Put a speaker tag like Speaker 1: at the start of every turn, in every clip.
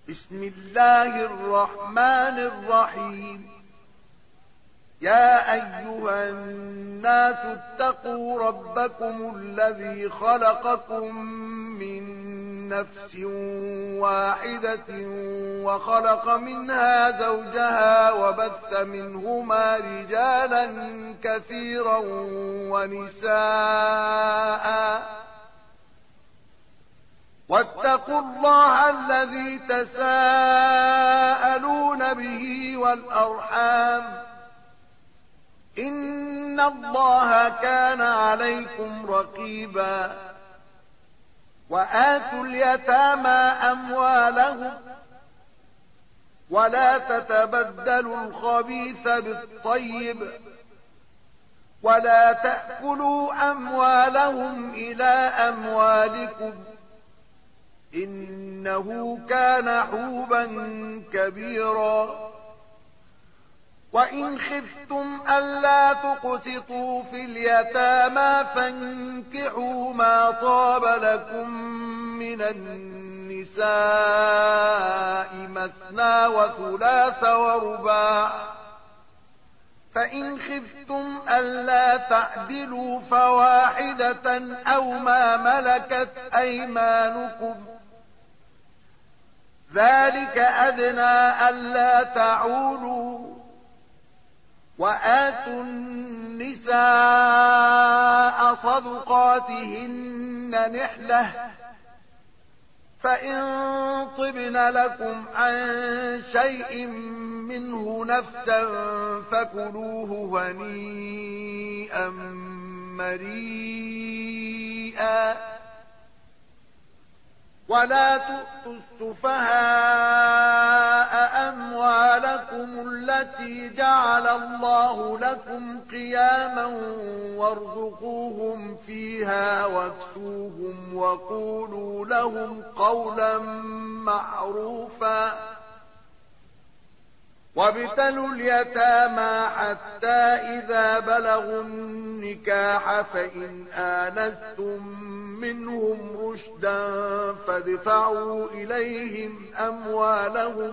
Speaker 1: بسم الله الرحمن الرحيم. يا أيها الناس اتقوا ربكم الذي خلقكم من نفس واحدة وخلق منها زوجها وبث منهما رجالا كثيرا ونساء واتقوا الله الذي تساءلون به والأرحام إن الله كان عليكم رقيبا. وآتوا اليتامى أموالهم ولا تتبدلوا الخبيث بالطيب ولا تأكلوا أموالهم إلى أموالكم إنه كان حوبا كبيرا. وإن خفتم ألا تقسطوا في اليتامى فانكحوا ما طاب لكم من النساء مثنى وثلاث ورباع، فإن خفتم ألا تعدلوا فواحدة أو ما ملكت أيمانكم ذلك أدنى ألا تعولوا. وآتوا النساء صدقاتهن نحلة، فإن طبن لكم عن شيء منه نفسا فكلوه هنيئا مريئا. ولا تؤتوا السفهاء أموالكم التي جعل الله لكم قياما وارزقوهم فيها واكسوهم وقولوا لهم قولا معروفا. وابتلوا اليتامى حتى إذا بلغوا النكاح فإن آنستم منهم رشدا فادفعوا إليهم أموالهم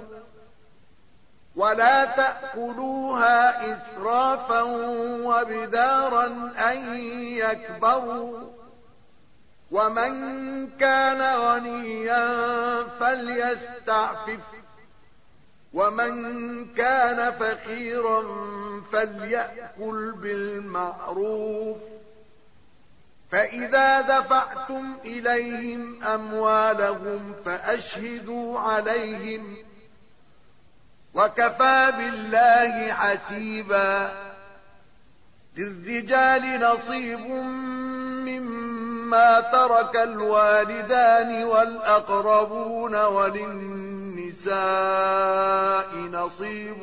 Speaker 1: ولا تأكلوها إسرافا وبدارا أن يكبروا. ومن كان غنيا فليستعفف ومن كان فقيرا فليأكل بالمعروف. فإذا دفعتم إليهم أموالهم فأشهدوا عليهم وكفى بالله حسيبا. للرجال نصيب مما ترك الوالدان والأقربون وللنساء نصيب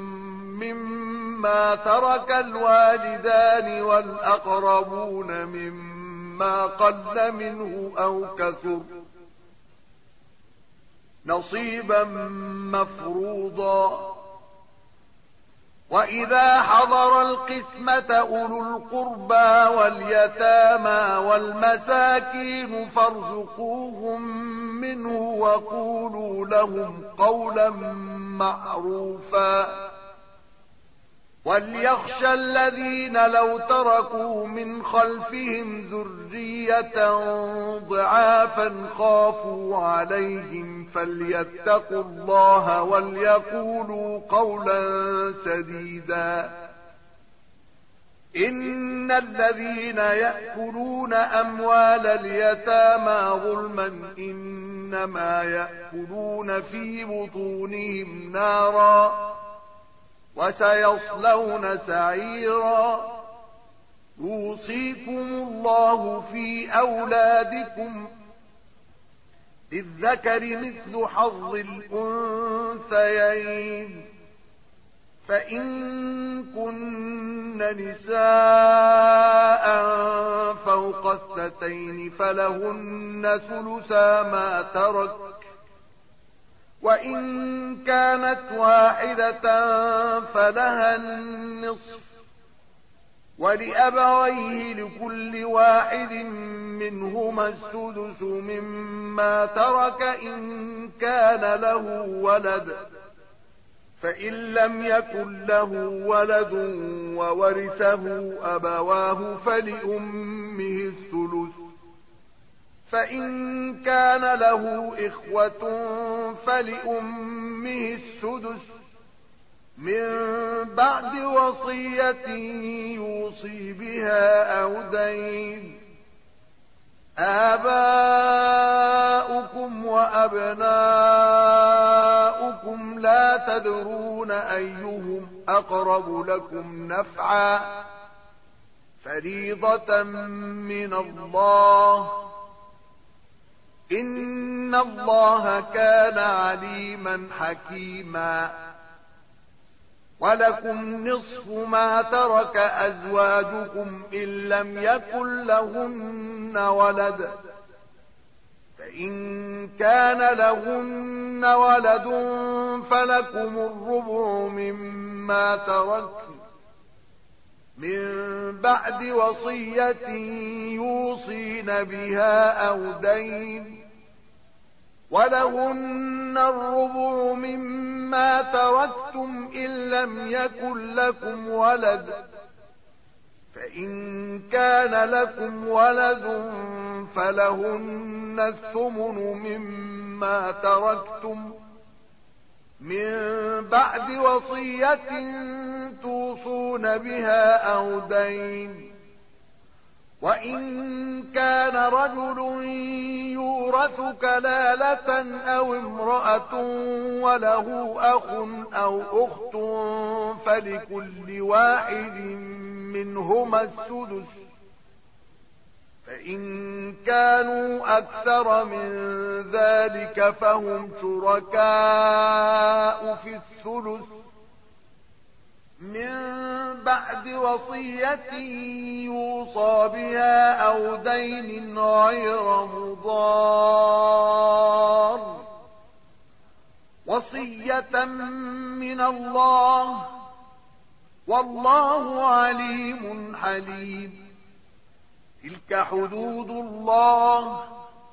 Speaker 1: مما ترك الوالدان والأقربون مما قل منه أو كثر نصيبا مفروضا. وإذا حضر القسمة أولو القربى واليتامى والمساكين فارزقوهم منه وقولوا لهم قولا معروفا. وليخشى الذين لو تركوا من خلفهم ذرية ضعافا خافوا عليهم فليتقوا الله وليقولوا قولا سديدا. إن الذين يأكلون أموال اليتامى ظلما إنما يأكلون في بطونهم نارا وسيصلون سعيرا. يوصيكم الله في أولادكم للذكر مثل حظ الأنثيين. فإن كن نساء فوق اثنتين فلهن ثلثا ما ترك، وإن كانت واحدة فلها النصف، ولأبويه لكل واحد منهما السدس مما ترك إن كان له ولد، فإن لم يكن له ولد وورثه أبواه فلأمه الثلث، فإن كان له إخوة فلأمه السدس من بعد وصية يوصي بها أو دين. آباؤكم وأبناؤكم لا تدرون أيهم أقرب لكم نفعا، فريضة من الله، إن الله كان عليما حكيما. ولكم نصف ما ترك أزواجكم إن لم يكن لهن ولد، فإن كان لهن ولد فلكم الربع مما تركن من بعد وصية يوصين بها أو دين، ولهن الربع مما تركتم إن لم يكن لكم ولد، فإن كان لكم ولد فلهن الثمن مما تركتم من بعد وصية توصون بها أو دين. وإن كان رجل يورث كلالة أو امرأة وله أخ أو أخت فلكل واحد منهما السدس، فإن كانوا أكثر من ذلك فهم شركاء في الثلث من بعد وصية يوصى بها أو دين غير مضار، وصية من الله، والله عليم حليم. تلك حدود الله،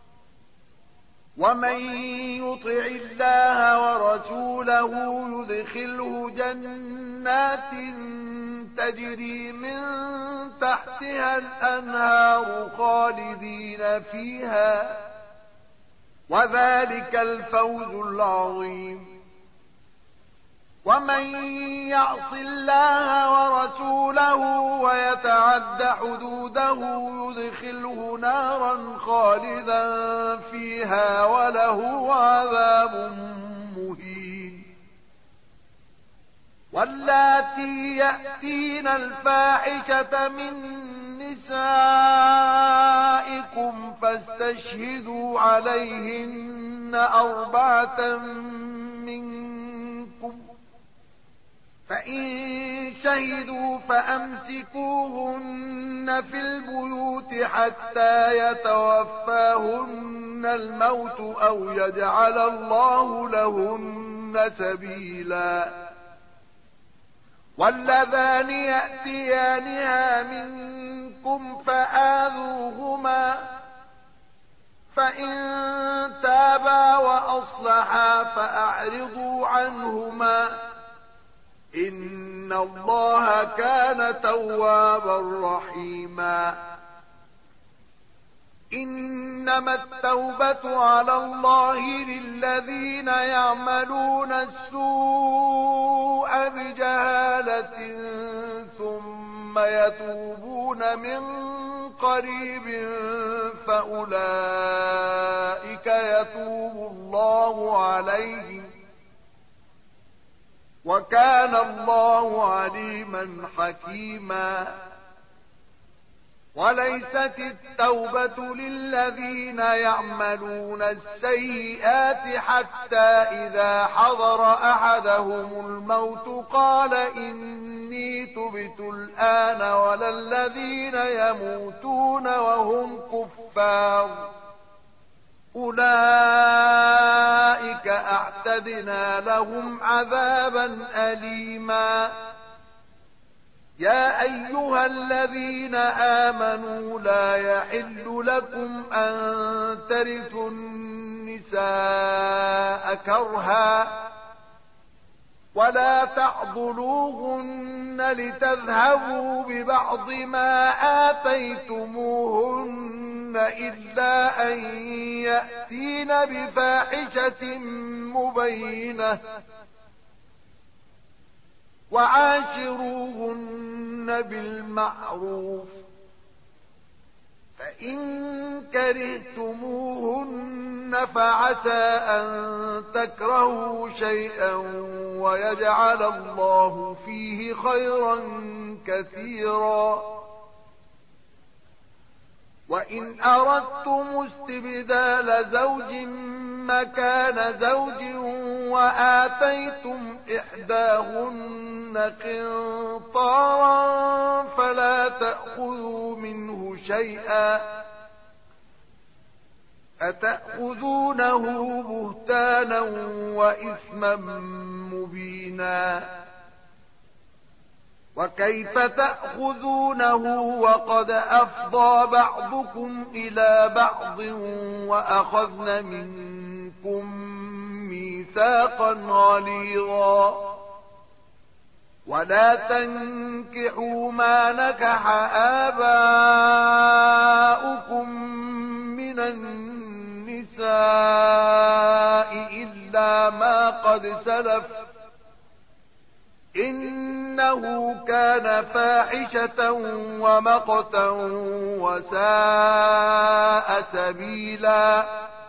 Speaker 1: ومن يطع الله ورسوله يدخله جنات تجري من تحتها الأنهار خالدين فيها، وذلك الفوز العظيم. ومن يعص الله ورسوله ويتعد حدوده يدخله نارا خالدا فيها وله عذاب مهين. واللاتي يأتين الفاحشة من نسائكم فاستشهدوا عليهن 4 منكم، فإن شهدوا فأمسكوهن في البيوت حتى يتوفاهن الموت أو يجعل الله لهن سبيلا. واللذان يأتيانها منكم فآذوهما، فإن تابا وأصلحا فأعرضوا عنهما، إن الله كان توابا رحيما. إنما التوبة على الله للذين يعملون السوء بجهالة ثم يتوبون من قريب فأولئك يتوب الله عليهم، وكان الله عليما حكيما. وليست التوبة للذين يعملون السيئات حتى إذا حضر أحدهم الموت قال إني تبت الآن، ولا الذين يموتون وهم كفار، أولئك أعتدنا لهم عذابا أليما. يا أيها الذين آمنوا لا يحل لكم أن ترثوا النساء كرها ولا تعضلوهن لتذهبوا ببعض ما آتيتموهن إلا أن يأتين بفاحشة مبينة وعاشروهن بالمعروف فإن كرهتموهن فعسى أن تكرهوا شيئا ويجعل الله فيه خيرا كثيرا وإن أردتم استبدال زوج مكان زوج وآتيتم إحداهن قنطارا فلا تأخذوا منه شيئا أتأخذونه بهتانا وإثما مبينا وكيف تأخذونه وقد أفضى بعضكم إلى بعض وأخذن منكم ميثاقا غليظا ولا تنكحوا ما نكح آباؤكم من النساء إلا ما قد سلف إنه كان فاحشة ومقتا وساء سبيلا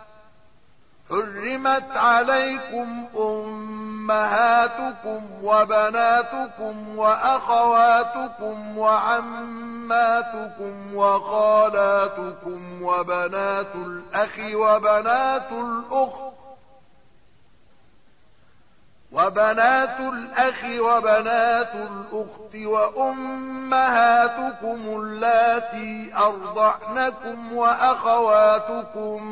Speaker 1: حرمت عليكم أمهاتكم وبناتكم وأخواتكم وعماتكم وخالاتكم وبنات الأخ وبنات الأخت وأمهاتكم اللاتي أرضعنكم وأخواتكم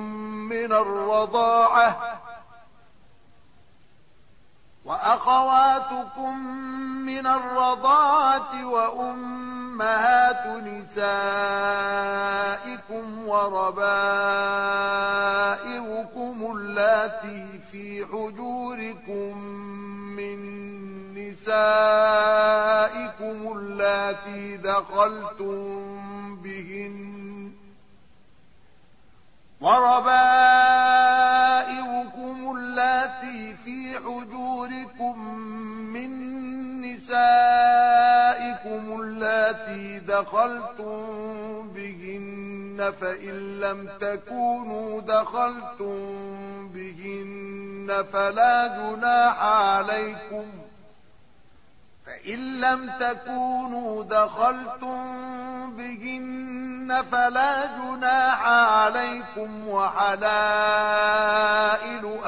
Speaker 1: من الرضاعة وأمهات نسائكم وربائبكم اللاتي في حجوركم من نسائكم اللاتي دخلتم بهن وربائبكم اللاتي في حجوركم من نسائكم اللاتي دخلتم بهن فإن لم تكونوا دخلتم بهن فلا جناح عليكم وحلائل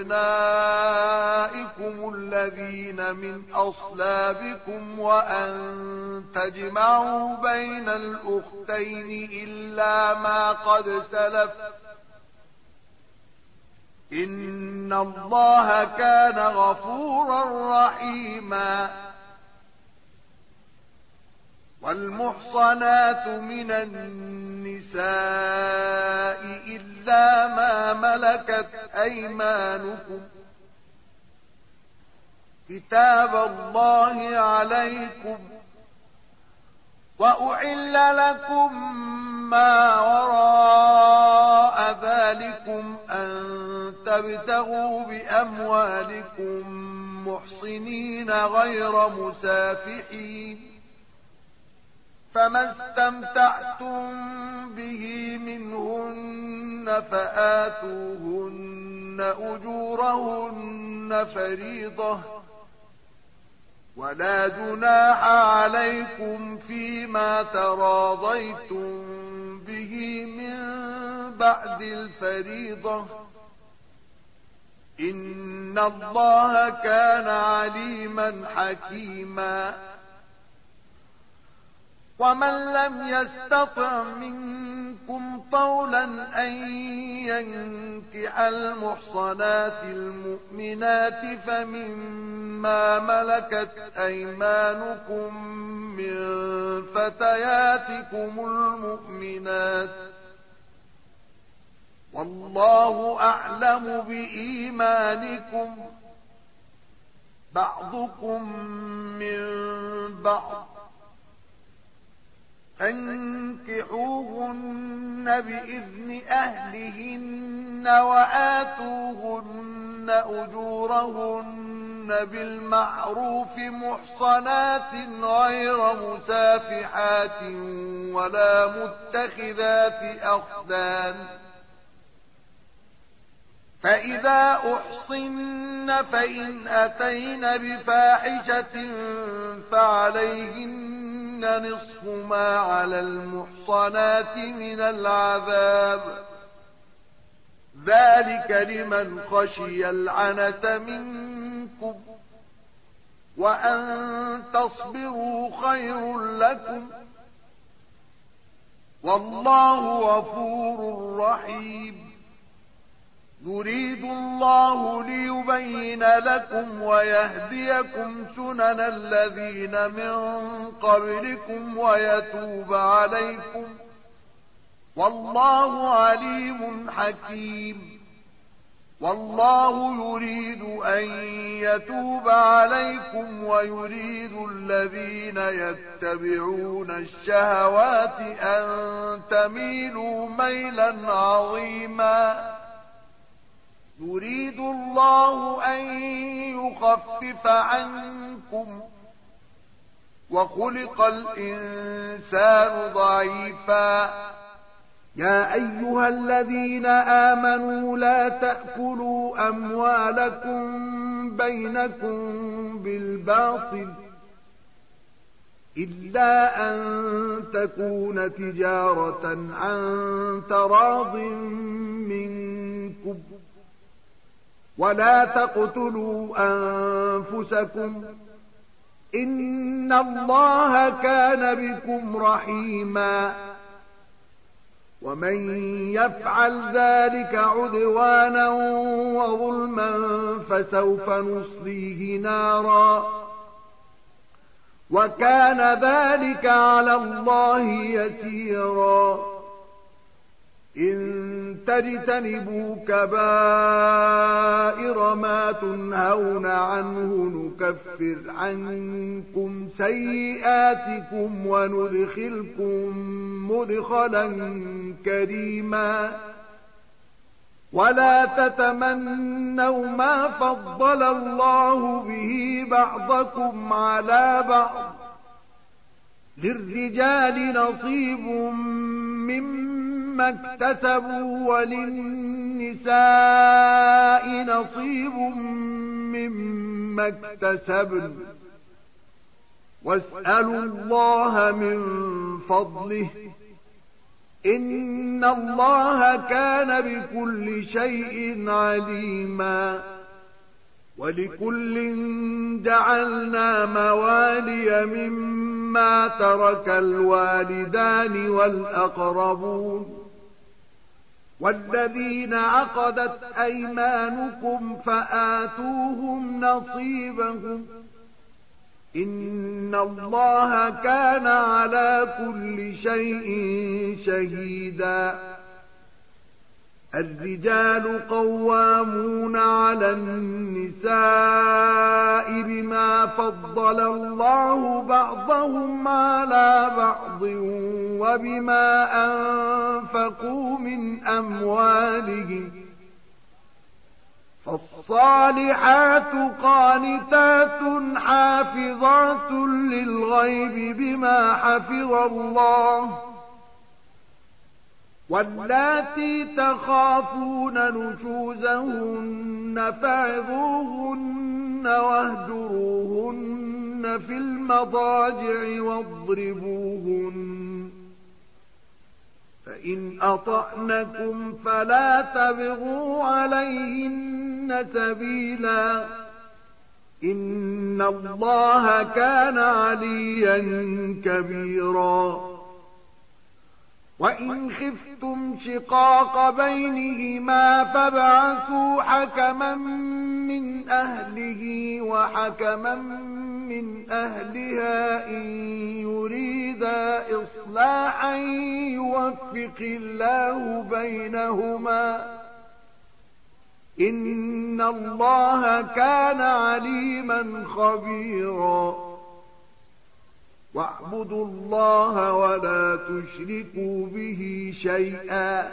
Speaker 1: أبنائكم الذين من أصلابكم وأن تجمعوا بين الأختين إلا ما قد سلف إن الله كان غفورا رحيما والمحصنات من النساء إلا ما ملكت أيمانكم كتاب الله عليكم وأحل لكم ما وراء ذلكم أن تبتغوا بأموالكم محصنين غير مسافحين فما استمتعتم به منهن فآتوهن أجورهن فريضة ولا جناح عليكم فيما تراضيتم به من بعد الفريضة إن الله كان عليما حكيما ومن لم يستطع منكم منكم طولا أن ينكح المحصنات المؤمنات فمما ملكت أيمانكم من فتياتكم المؤمنات والله أعلم بإيمانكم بعضكم من بعض فانكحوهن بإذن أهلهن وآتوهن أجورهن بالمعروف محصنات غير مسافحات ولا متخذات أخدان فإذا أحصن فإن أتين بفاحشة فعليهن نصف ما على المحصنات من العذاب ذلك لمن خشي العنة منكم وأن تصبروا خير لكم والله غفور رحيم يريد الله ليبين لكم ويهديكم سنن الذين من قبلكم ويتوب عليكم والله عليم حكيم والله يريد أن يتوب عليكم ويريد الذين يتبعون الشهوات أن تميلوا ميلا عظيما يريد الله أن يخفف عنكم وخلق الإنسان ضعيفا يا أيها الذين آمنوا لا تأكلوا أموالكم بينكم بالباطل إلا أن تكون تجارة عن تراض منكم ولا تقتلوا أنفسكم إن الله كان بكم رحيما ومن يفعل ذلك عدوانا وظلما فسوف نصليه نارا وكان ذلك على الله يسيرا إن تجتنبوا كبائر ما تنهون عنه نكفر عنكم سيئاتكم وندخلكم مدخلا كريما ولا تتمنوا ما فضل الله به بعضكم على بعض للرجال نصيب مما اكتسبوا وللنساء نصيب مما اكتسبن واسألوا الله من فضله إن الله كان بكل شيء عليما ولكل جعلنا موالي مما ترك الوالدان والأقربون والذين عقدت أيمانكم فآتوهم نصيبهم إن الله كان على كل شيء شهيدا الرجال قوامون على النساء بما فضل الله بعضهم على بعض وبما أنفقوا من أموالهم فالصالحات قانتات حافظات للغيب بما حفظ الله واللاتي تخافون نشوزهن فعظوهن واهجروهن في المضاجع واضربوهن فإن أطعنكم فلا تبغوا عليهن سبيلا إن الله كان عليا كبيرا وإن خفتم شقاق بينهما فابعثوا حكما من أهله وحكما من أهلها إن يريدا إصلاحا يوفق الله بينهما إن الله كان عليما خبيرا واعبدوا الله ولا تشركوا به شيئا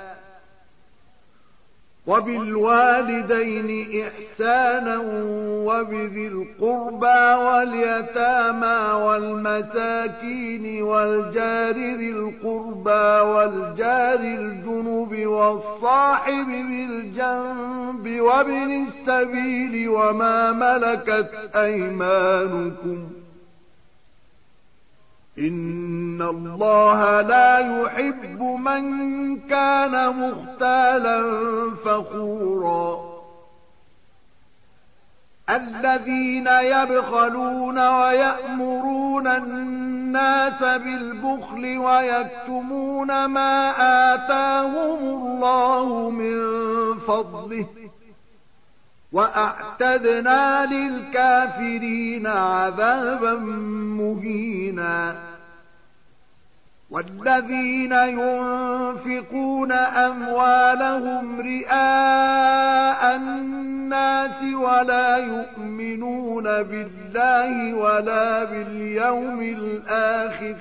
Speaker 1: وبالوالدين إحسانا وبذي القربى واليتامى والمساكين والجار ذي القربى والجار الجنب والصاحب بالجنب وابن السبيل وما ملكت أيمانكم إن الله لا يحب من كان مختالا فخورا الذين يبخلون ويأمرون الناس بالبخل ويكتمون ما آتاهم الله من فضله وأعتدنا للكافرين عذابا مهينا والذين ينفقون أموالهم رئاء الناس ولا يؤمنون بالله ولا باليوم الآخر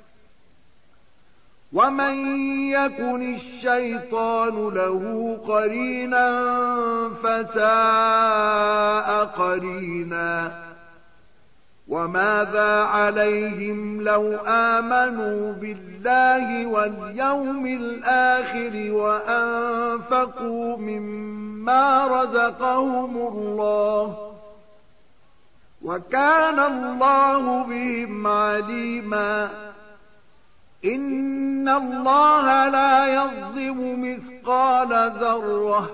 Speaker 1: ومن يكن الشيطان له قرينا فساء قرينا وماذا عليهم لو آمنوا بالله واليوم الآخر وأنفقوا مما رزقهم الله وكان الله بهم عليما إن الله لا يظلم مثقال ذرة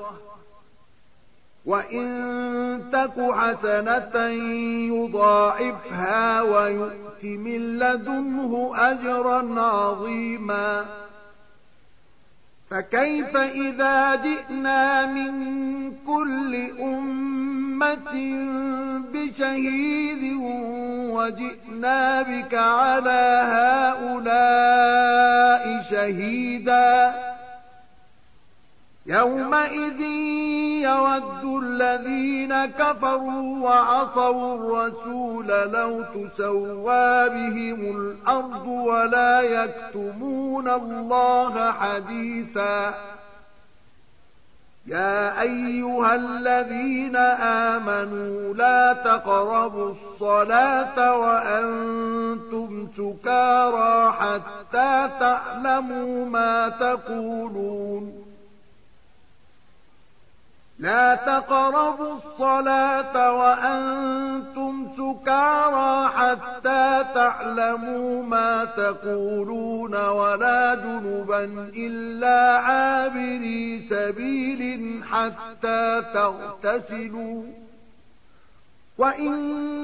Speaker 1: وإن تك حسنة يضاعفها ويؤت من لدنه أجرا عظيما فكيف إذا جئنا من كل أمة بشهيد وجئنا بك على هؤلاء شهيدا يومئذ يود الذين كفروا وعصوا الرسول لو تسوى بهم الأرض ولا يكتمون الله حديثا يا أيها الذين آمنوا لا تقربوا الصلاة وأنتم سكارى حتى تعلموا ما تقولون لا تقربوا الصلاة وأنتم سكارى حتى تعلموا ما تقولون ولا جنبا إلا عابري سبيل حتى تغتسلوا وإن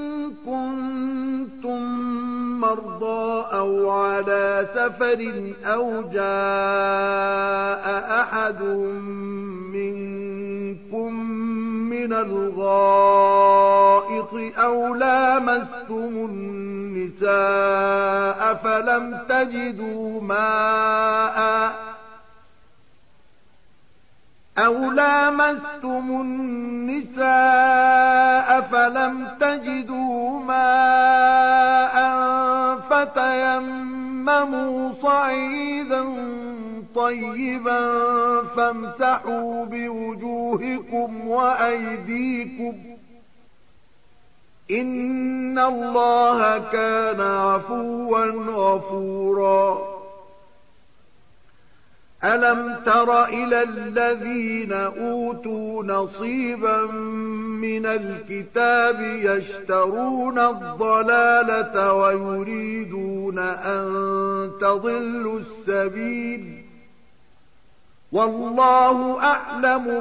Speaker 1: كنتم مرضى أو على سفر أو جاء أحد منكم من الغائط أو لامستم النساء فلم تجدوا ماء فتيمموا صعيدا طيبا فامسحوا بوجوهكم وأيديكم إن الله كان عفوا غفورا ألم تر إلى الذين أوتوا نصيبا من الكتاب يشترون الضلالة ويريدون أن تضلوا السبيل والله أعلم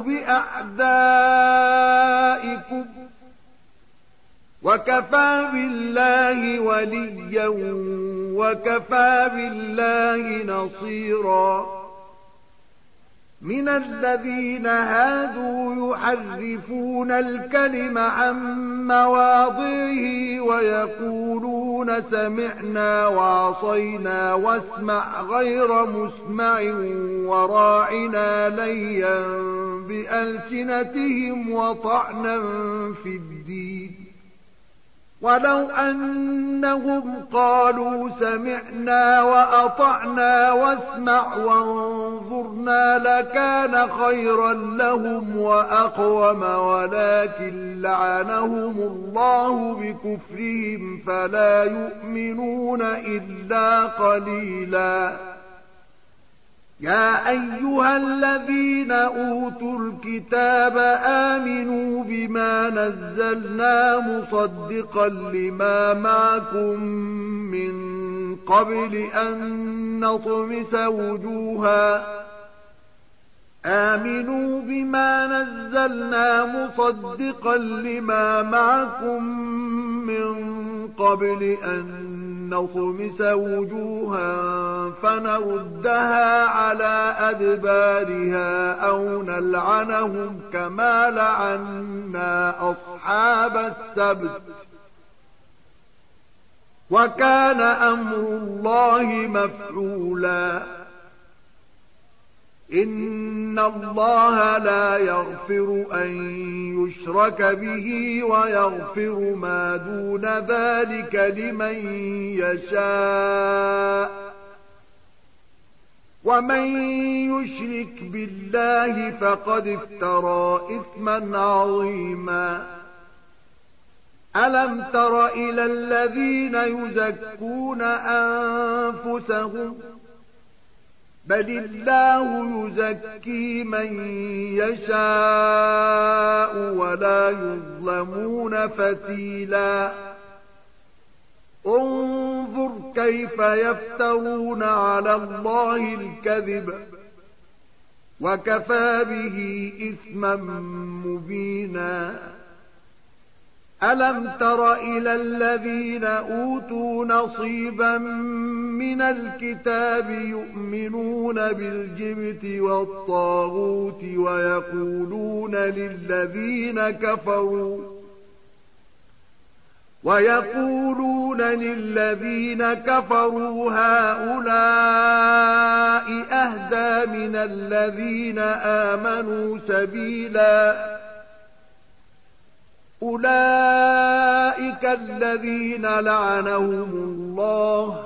Speaker 1: بأعدائكم وكفى بالله وليا وكفى بالله نصيرا. من الذين هادوا يحرفون الكلم عن مواضعه ويقولون سمعنا وعصينا واسمع غير مسمع وراعنا ليا بألسنتهم وطعنا في الدين. ولو أنهم قالوا سمعنا وأطعنا واسمع وانظرنا لكان خيرا لهم وأقوم، ولكن لعنهم الله بكفرهم فلا يؤمنون إلا قليلا. يا أيها الذين أوتوا الكتاب آمنوا بما نزلنا مصدقا لما معكم من قبل أن نطمس وجوها آمنوا بما نزلنا مصدقا لما معكم من قبل أن نطمس وجوها فنردها على أدبارها أو نلعنهم كما لعنا أصحاب السبت وكان أمر الله مفعولا. إن الله لا يغفر أن يشرك به ويغفر ما دون ذلك لمن يشاء، ومن يشرك بالله فقد افترى إثما عظيما. ألم تر إلى الذين يزكون أنفسهم بل الله يزكي من يشاء ولا يظلمون فتيلا. انظر كيف يفترون على الله الكذب وكفى به إثما مبينا. ألم تر إلى الذين أوتوا نصيبا من الكتاب يؤمنون بالجبت والطاغوت ويقولون للذين كفروا هؤلاء أهدى من الذين آمنوا سبيلا. أولئك الذين لعنهم الله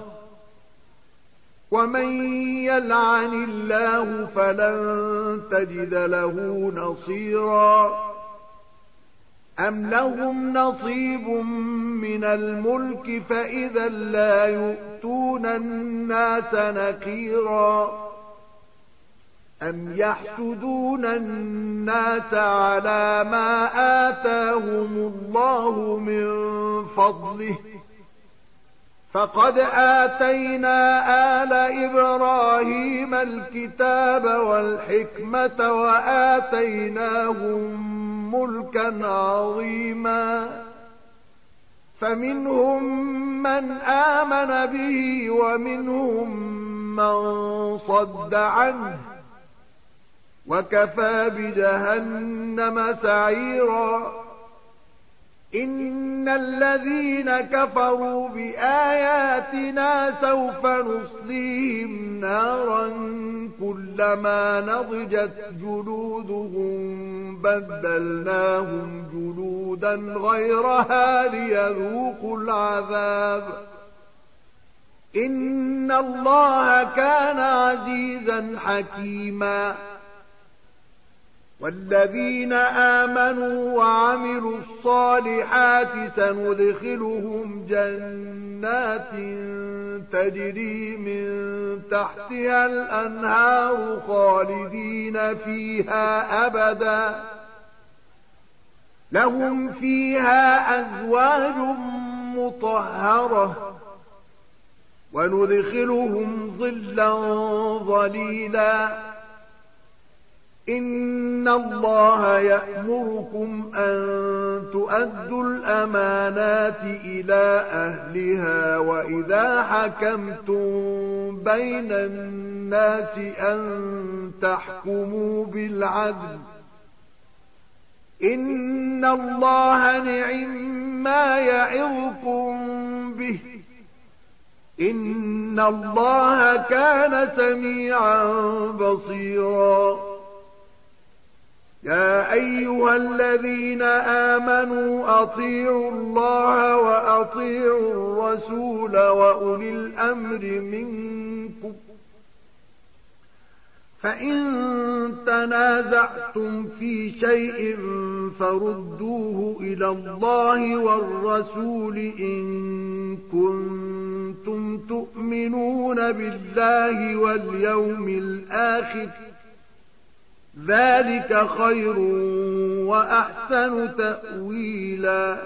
Speaker 1: ومن يلعن الله فلن تجد له نصيرا. أم لهم نصيب من الملك فإذا لا يؤتون الناس نكيرا. أم يحسدون الناس على ما آتاهم الله من فضله فقد آتينا آل إبراهيم الكتاب والحكمة وآتيناهم ملكا عظيما. فمنهم من آمن به ومنهم من صد عنه وكفى بجهنم سعيرا. إن الذين كفروا بآياتنا سوف نصليهم نارا كلما نضجت جلودهم بدلناهم جلودا غيرها ليذوقوا العذاب. إن الله كان عزيزا حكيما. والذين آمنوا وعملوا الصالحات سندخلهم جنات تجري من تحتها الأنهار خالدين فيها أبدا لهم فيها أزواج مطهرة وندخلهم ظلا ظليلا. إن الله يأمركم أن تؤدوا الأمانات إلى أهلها وإذا حكمتم بين الناس أن تحكموا بالعدل إن الله نعما يعظكم به إن الله كان سميعا بصيرا يا أيها الذين آمنوا أطيعوا الله وأطيعوا الرسول وأولي الأمر منكم فإن تنازعتم في شيء فردوه إلى الله والرسول إن كنتم تؤمنون بالله واليوم الآخر ذلك خير وأحسن تأويلا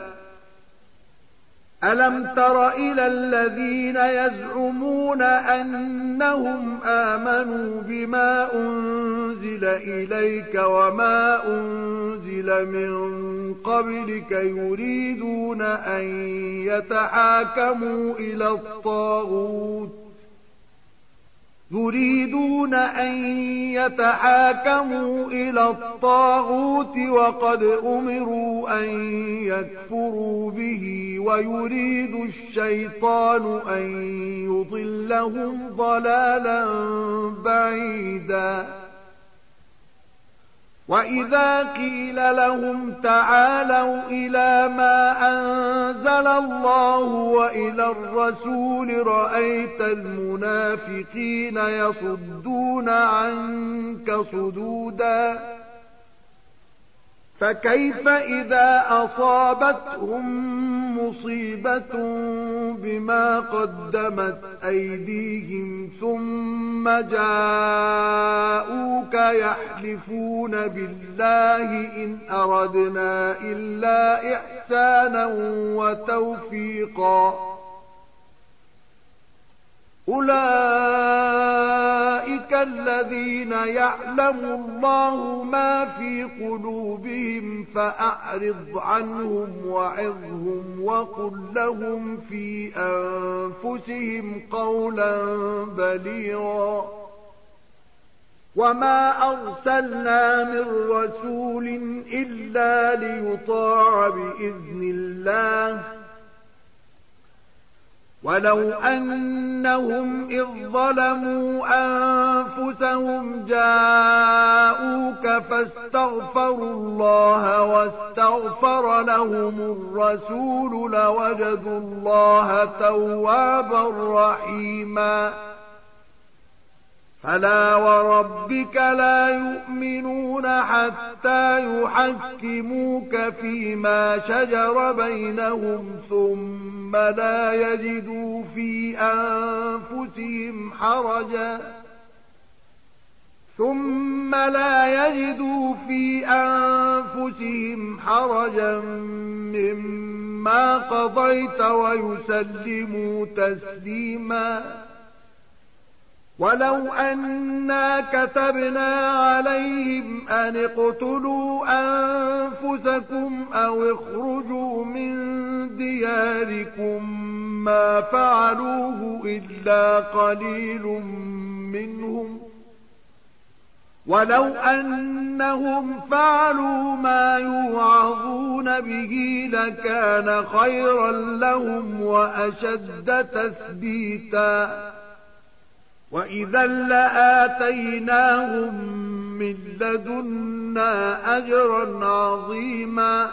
Speaker 1: ألم تر إلى الذين يزعمون أنهم آمنوا بما أنزل إليك وما أنزل من قبلك يريدون أن يتحاكموا إلى الطاغوت وقد أمروا أن يكفروا به ويريد الشيطان أن يضلهم ضلالا بعيدا وإذا قيل لهم تعالوا إلى ما أنزل الله وإلى الرسول رأيت المنافقين يصدون عنك صدودا فكيف إذا أصابتهم مصيبة بما قدمت أيديهم ثم جاءوك يحلفون بالله إن أردنا إلا إحسانا وتوفيقا أولئك الذين يعلم الله ما في قلوبهم فأعرض عنهم وعظهم وقل لهم في أنفسهم قولا بليغا وما أرسلنا من رسول إلا ليطاع بإذن الله ولو أنهم إذ ظلموا أنفسهم جاءوك فاستغفروا الله واستغفر لهم الرسول لوجدوا الله توابا رحيما فلا وربك لا يؤمنون حتى يحكموك فيما شجر بينهم ثم لا يجدوا في أنفسهم حرجا مما قضيت ويسلموا تسليما ولو أنا كتبنا عليهم أن اقتلوا أنفسكم أو اخرجوا من دياركم ما فعلوه إلا قليل منهم ولو أنهم فعلوا ما يوعظون به لكان خيرا لهم وأشد تثبيتا وإذا لآتيناهم من لدنا أجرا عظيما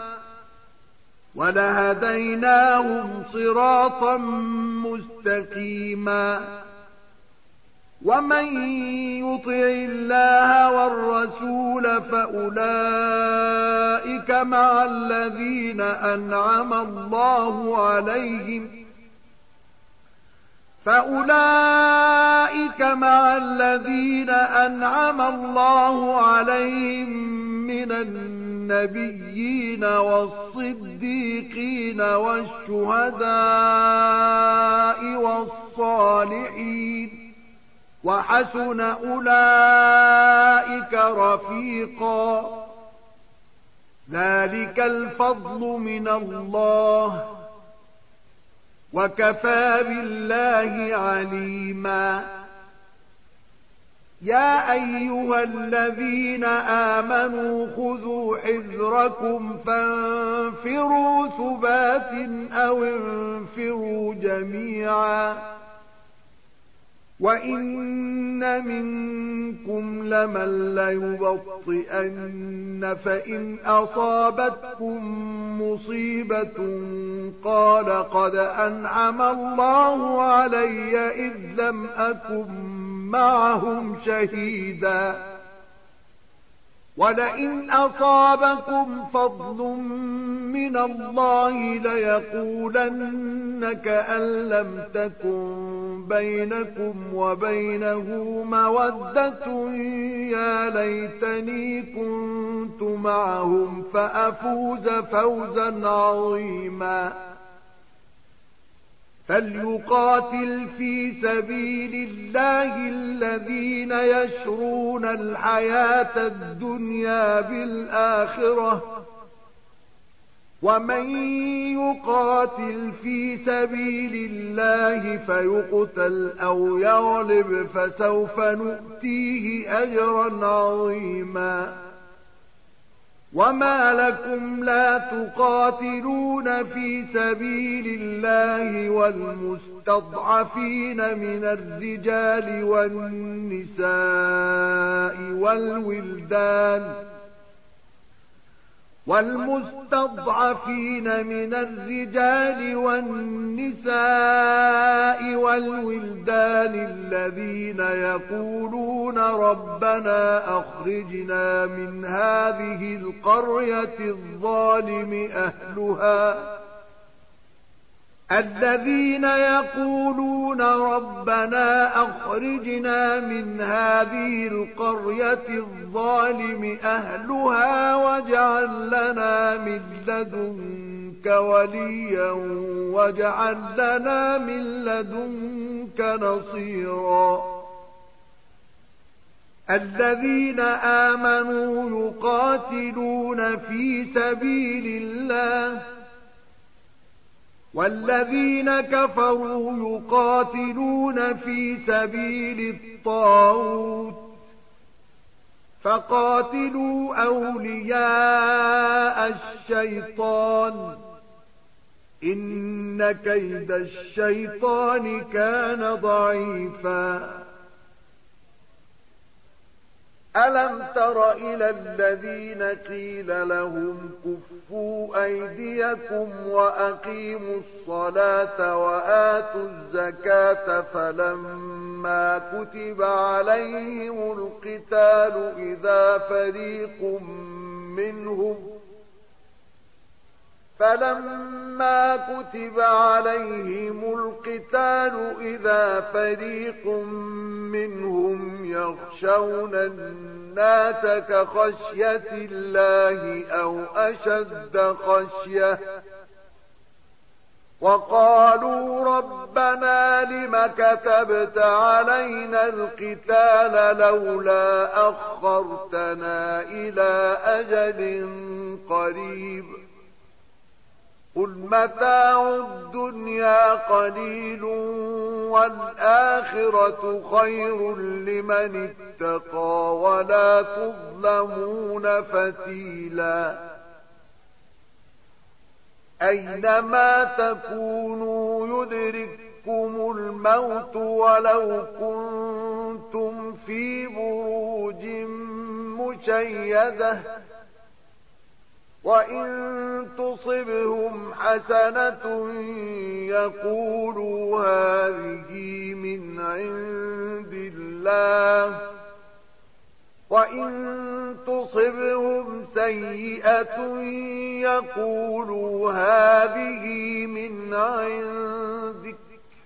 Speaker 1: ولهديناهم صراطا مستقيما ومن يطع الله والرسول فأولئك مع الذين أنعم الله عليهم من النبيين والصديقين والشهداء والصالحين وحسن أولئك رفيقا ذلك الفضل من الله وكفى بالله عليما يا أيها الذين آمنوا خذوا حذركم فانفروا ثبات أو انفروا جميعا وإن منكم لمن ليبطئن فإن أصابتكم مصيبة قال قد أنعم الله علي إذ لم أكن معهم شهيدا ولئن أصابكم فضل من الله ليقولن كأن لم تكن بينكم وبينه مودة يا ليتني كنت معهم فأفوز فوزا عظيما فليقاتل في سبيل الله الذين يشرون الحياة الدنيا بالآخرة ومن يقاتل في سبيل الله فيقتل أو يغلب فسوف نؤتيه أجرا عظيما وما لكم لا تقاتلون في سبيل الله والمستضعفين من الرجال والنساء والولدان الذين يقولون ربنا أخرجنا من هذه القرية الظالم أهلها واجعل لنا من لدنك وليا واجعل لنا من لدنك نصيرا الذين آمنوا يقاتلون في سبيل الله والذين كفروا يقاتلون في سبيل الطاغوت فقاتلوا أولياء الشيطان إن كيد الشيطان كان ضعيفا ألم تر إلى الذين قيل لهم كفوا أيديكم وأقيموا الصلاة وآتوا الزكاة فلما كتب عليهم القتال إذا فريق منهم يخشون الناس كخشية الله أو أشد خشية وقالوا ربنا لم كتبت علينا القتال لولا أخرتنا إلى أجل قريب قل متاع الدنيا قليل والآخرة خير لمن اتقى ولا تظلمون فتيلا أينما تكونوا يدرككم الموت ولو كنتم في بروج مشيدة وإن تصبهم حسنة يقولوا هذه من عند الله وإن تصبهم سيئة يقولوا هذه من عندك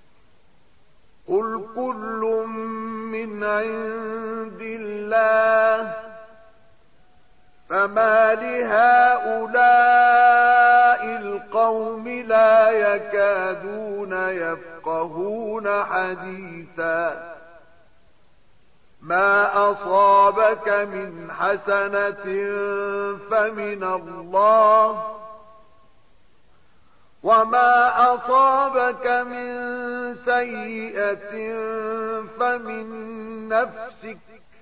Speaker 1: قل كل من عند الله فما لهؤلاء القوم لا يكادون يفقهون حديثا ما أصابك من حسنة فمن الله، وما أصابك من سيئة فمن نفسك،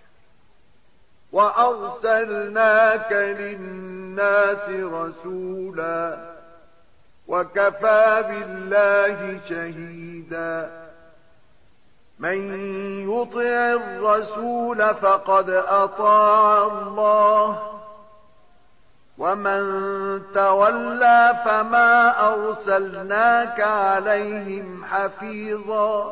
Speaker 1: وأرسلناك للناس رسولا وكفى بالله شهيدا. من يطع الرسول فقد أطاع الله، ومن تولى فما أرسلناك عليهم حفيظا.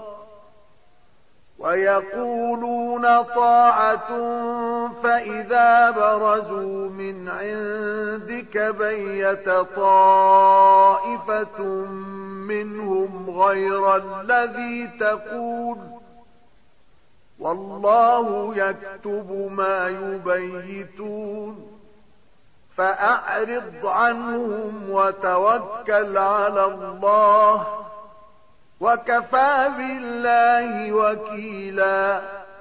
Speaker 1: ويقولون طاعة فإذا برزوا من عندك بيت طائفة منهم غير الذي تقول، والله يكتب ما يبيتون. فأعرض عنهم وتوكل على الله، وكفى بالله وكيلا.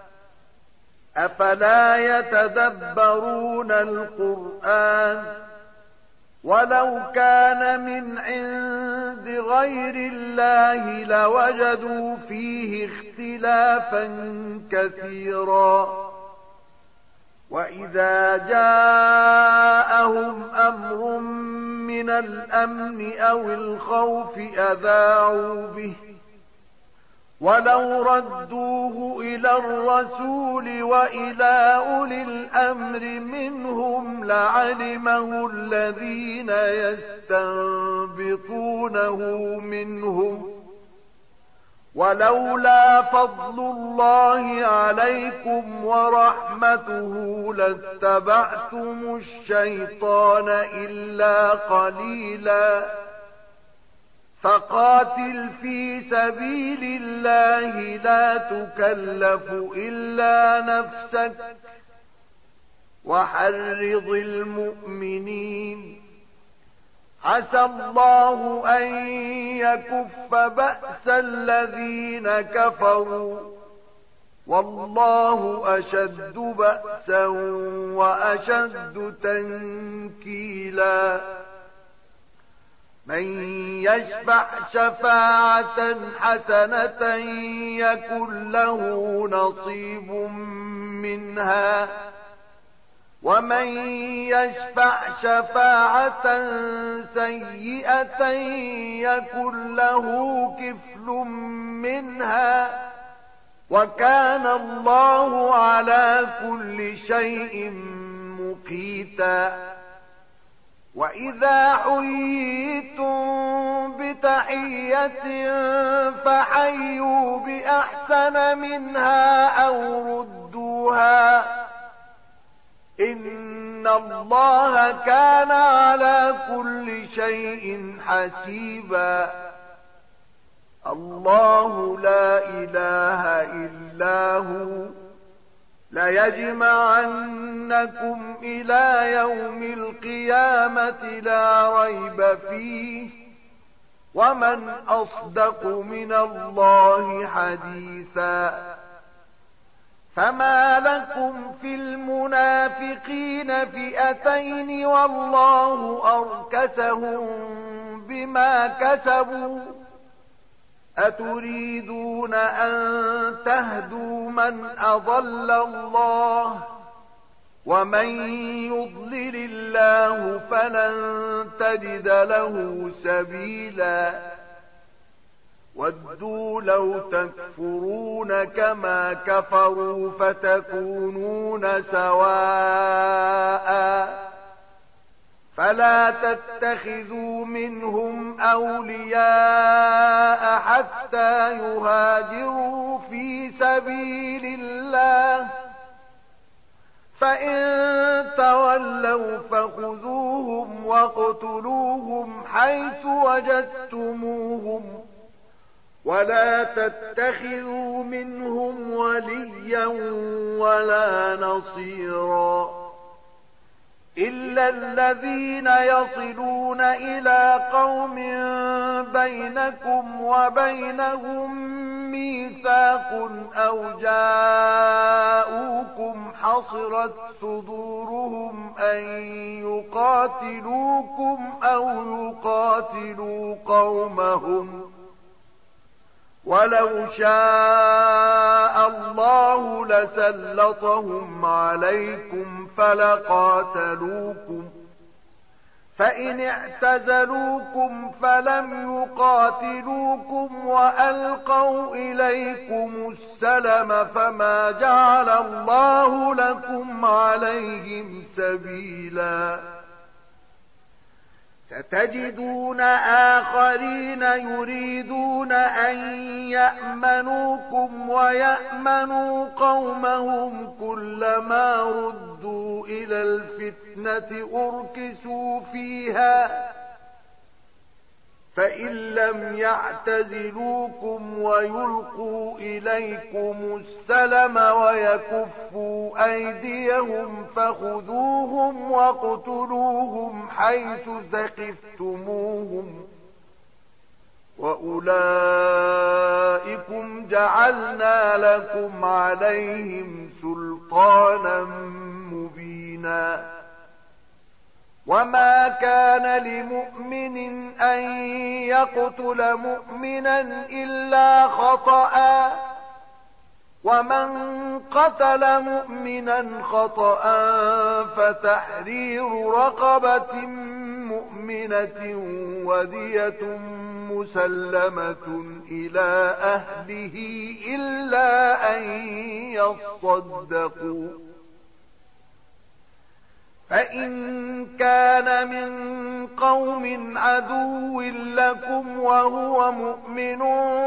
Speaker 1: أفلا يتدبرون القرآن ولو كان من عند غير الله لوجدوا فيه اختلافا كثيرا. وإذا جاءهم أمر من الأمن أو الخوف أذاعوا به، ولو ردوه إلى الرسول وإلى أولي الأمر منهم لعلمه الذين يستنبطونه منهم، ولولا فضل الله عليكم ورحمته لاتبعتم الشيطان إلا قليلا. فقاتل في سبيل الله لا تكلف إلا نفسك، وحرض المؤمنين. عسى الله أن يكف بأس الذين كفروا، والله أشد بأسا وأشد تنكيلا. من يشفع شفاعة حسنة يكن له نصيب منها، ومن يشفع شفاعة سيئة يكن له كفل منها، وكان الله على كل شيء مقيتا. وإذا حييتم بتحية فحيوا بأحسن منها أو ردوها، إن الله كان على كل شيء حسيبا. الله لا إله إلا هو، ليجمعنكم إلى يوم القيامة لا ريب فيه، ومن أصدق من الله حديثا. فما لكم في المنافقين فئتين والله أركسهم بما كسبوا، أتريدون أن تهدوا من أضل الله، ومن يضلل الله فلن تجد له سبيلا. ودوا لو تكفرون كما كفروا فتكونون سواء، فلا تتخذوا منهم أولياء حتى يهاجروا في سبيل الله، فإن تولوا فخذوهم واقتلوهم حيث وجدتموهم، ولا تتخذوا منهم وليا ولا نصيرا، إلا الذين يصلون إلى قوم بينكم وبينهم ميثاق أو جاءوكم حصرت صدورهم أن يقاتلوكم أو يقاتلوا قومهم ولو شاء الله لسلطهم عليكم فلقاتلوكم فإن اعتزلوكم فلم يقاتلوكم وألقوا إليكم السلم فما جعل الله لكم عليهم سبيلا ستجدون آخرين يريدون أن يأمنوكم ويأمنوا قومهم كلما ردوا إلى الفتنة أركسوا فيها فإن لم يعتزلوكم ويلقوا إليكم السلم ويكفوا أيديهم فخذوهم واقتلوهم حيث ثقفتموهم وأولئكم جعلنا لكم عليهم سلطانا مبينا وما كان لمؤمن أن يقتل مؤمنا إلا خطأ ومن قتل مؤمنا خطأ فتحرير رقبة مؤمنة ودية مسلمة إلى أهله إلا أن يصدقوا فإن كان من قوم عدو لكم وهو مؤمن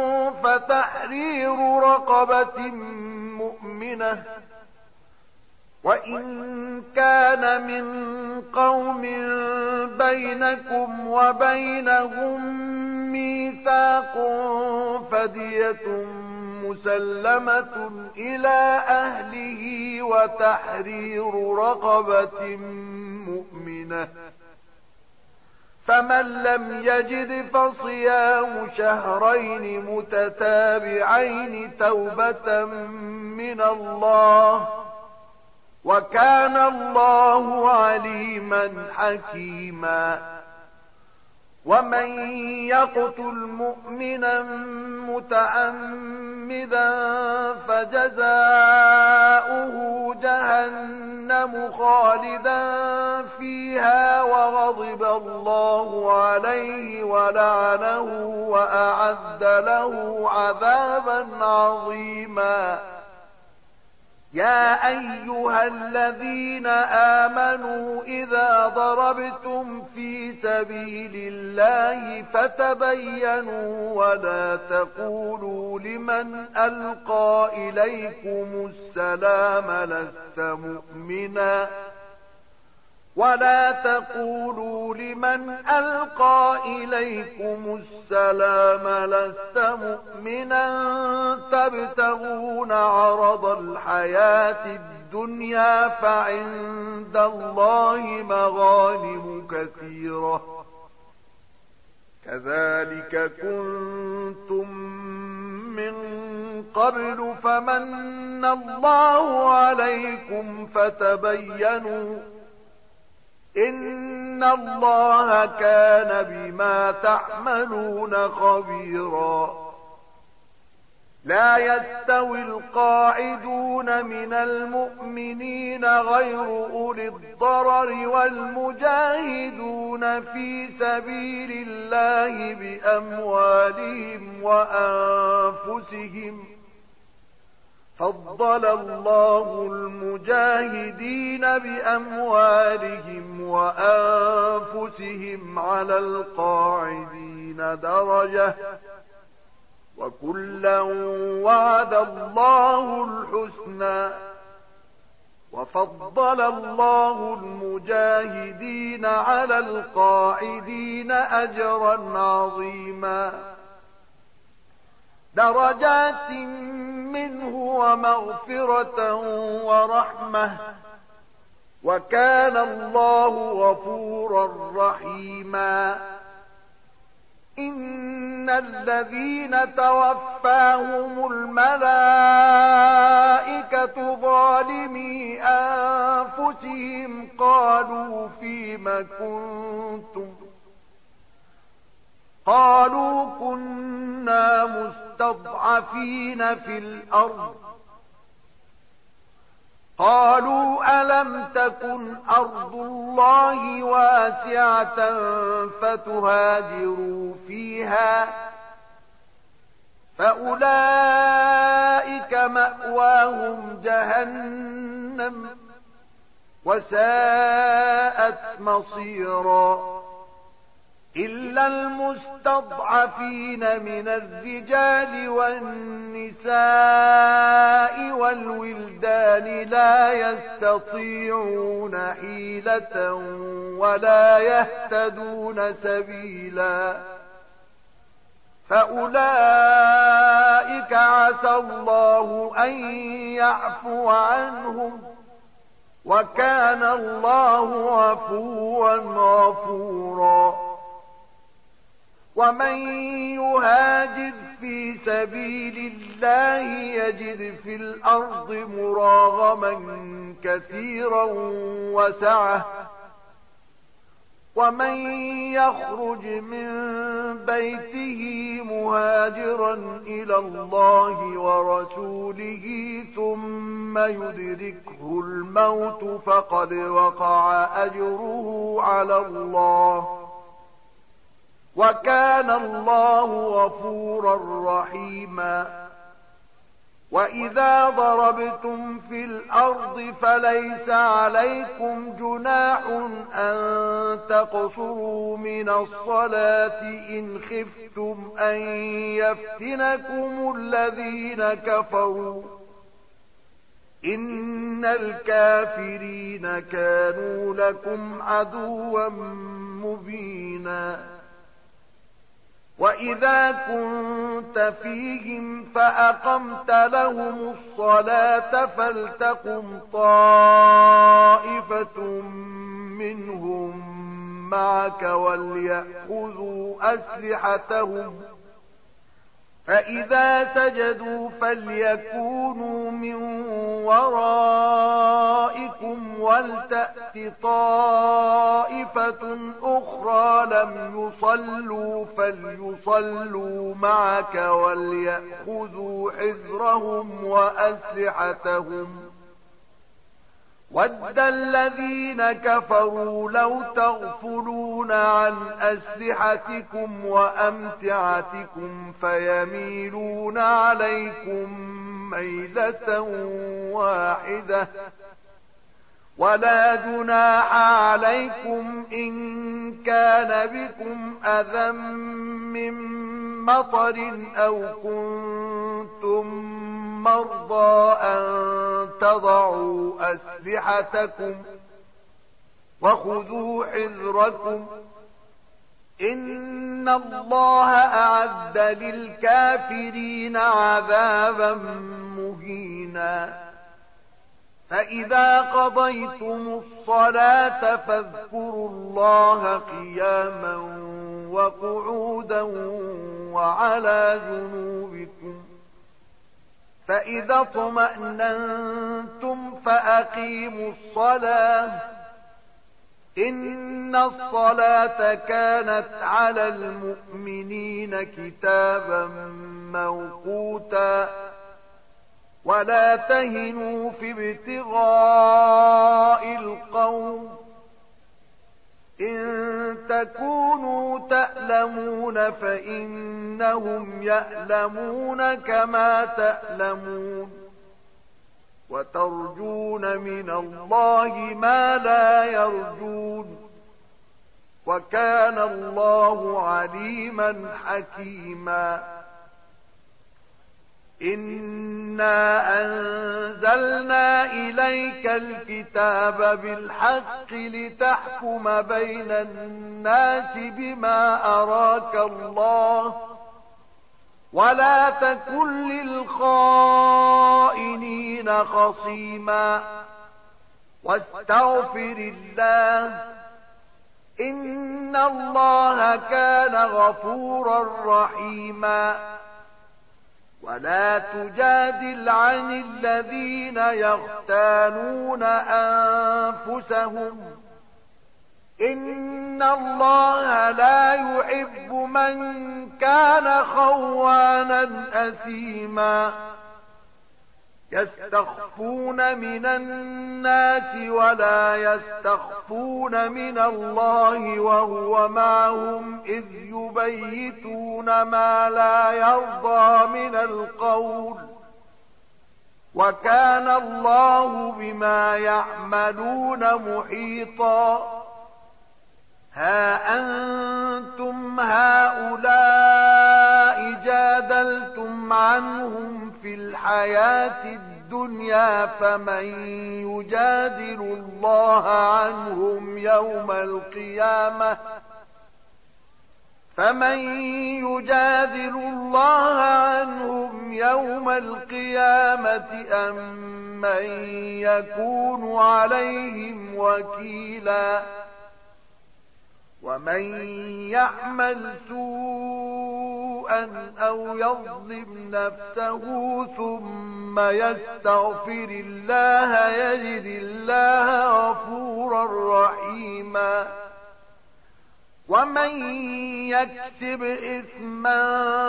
Speaker 1: فتحرير رقبة مؤمنة وإن كان من قوم بينكم وبينهم ميثاق فدية مسلمة إلى أهله وتحرير رقبة مؤمنة فمن لم يجد فصيام شهرين متتابعين توبة من الله وكان الله عليما حكيما ومن يقتل مؤمنا متعمدا فجزاؤه جهنم خالدا فيها وغضب الله عليه ولعنه وأعد له عذابا عظيما يا أيها الذين آمنوا إذا ضربتم في سبيل الله فتبينوا ولا تقولوا لمن ألقى إليكم السلام لست مؤمنا ولا تقولوا لمن ألقى إليكم السلام لست مؤمنا تبتغون عرض الحياة الدنيا فعند الله مغانم كثيرة كذلك كنتم من قبل فمن الله عليكم فتبينوا إن الله كان بما تعملون خبيرا لا يستوي القاعدون من المؤمنين غير أولي الضرر والمجاهدون في سبيل الله بأموالهم وأنفسهم فضل الله المجاهدين بأموالهم وأنفسهم على القاعدين درجة وكلا وعد الله الحسنى وفضل الله المجاهدين على القاعدين أجرا عظيما درجات منه ومغفرة ورحمة وكان الله غفورا رحيما إن الذين توفوا توفاهم الملائكة ظالمي أنفسهم قالوا فيم كنتم؟ قالوا كنا مستضعفين في الأرض. قالوا ألم تكن أرض الله واسعة فتهاجروا فيها؟ فأولئك مأواهم جهنم وساءت مصيرا. إلا المستضعفين من الرجال والنساء والولدان لا يستطيعون حيلة ولا يهتدون سبيلا. فأولئك عسى الله أن يعفو عنهم وكان الله عفوا غفورا. ومن يهاجر في سبيل الله يجد في الأرض مراغما كثيرا وسعة. ومن يخرج من بيته مهاجرا إلى الله ورسوله ثم يدركه الموت فقد وقع أجره على الله وكان الله غفورا رحيما. وإذا ضربتم في الأرض فليس عليكم جناح أن تقصروا من الصلاة إن خفتم أن يفتنكم الذين كفروا إن الكافرين كانوا لكم عدوا مبينا. وإذا كنت فيهم فأقمت لهم الصلاة فلتقم طائفة منهم معك وليأخذوا أسلحتهم فإذا سجدوا فليكونوا من ورائكم ولتأت طائفة أخرى لم يصلوا فليصلوا معك وليأخذوا حذرهم وأسلحتهم. ود الذين كفروا لو تغفلون عن أسلحتكم وأمتعتكم فيميلون عليكم ميلة واحدة. ولا جناح عليكم إن كان بكم أذى من مطر أو كنتم مرضى أن تضعوا أسلحتكم وخذوا حذركم إن الله أعد للكافرين عذابا مهينا. فإذا قضيتم الصلاة فاذكروا الله قياما وقعودا وعلى جنوبكم. فإذا اطمأننتم فأقيموا الصلاة إن الصلاة كانت على المؤمنين كتابا موقوتا. ولا تهنوا في ابتغاء القوم إن تكونوا تألمون فإنهم يألمون كما تألمون وترجون من الله ما لا يرجون وكان الله عليما حكيما. إنا أنزلنا إليك الكتاب بالحق لتحكم بين الناس بما أراك الله ولا تكن للخائنين خصيما واستغفر الله إن الله كان غفورا رحيما. ولا تجادل عن الذين يختانون أنفسهم إن الله لا يحب من كان خوانا أثيما يستخفون من الناس ولا يستخفون من الله وهو معهم إذ يبيتون ما لا يرضى من القول وكان الله بما يعملون محيطا ها أنتم هؤلاء جادلتم عنهم في الحياة الدنيا فمن يجادل الله عنهم يوم القيامة أم من يكون عليهم وكيلا ومن يعمل سوءا أو يظلم نفسه ثم يستغفر الله يجد الله غفورا رحيما ومن يكسب إثما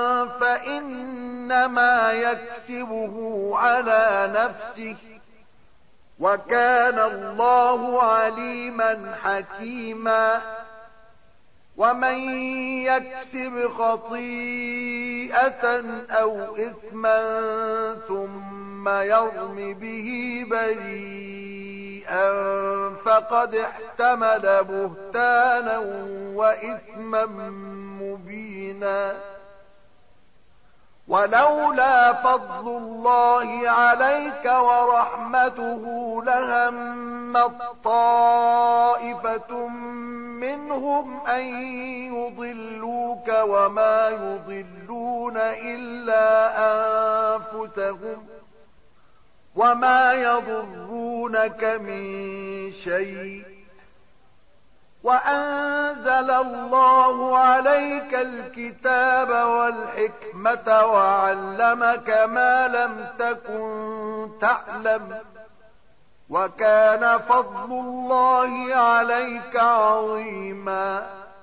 Speaker 1: فإنما يكسبه على نفسه وكان الله عليما حكيما ومن يكسب خطيئة أو إثما ثم يرم به بريئا فقد احتمل بهتانا وإثما مبينا ولولا فضل الله عليك ورحمته لهمت طائفة منهم أن يضلوك وما يضلون إلا أنفسهم وما يضرونك من شيء وأنزل الله عليك الكتاب والحكمة وعلمك ما لم تكن تعلم وكان فضل الله عليك عظيما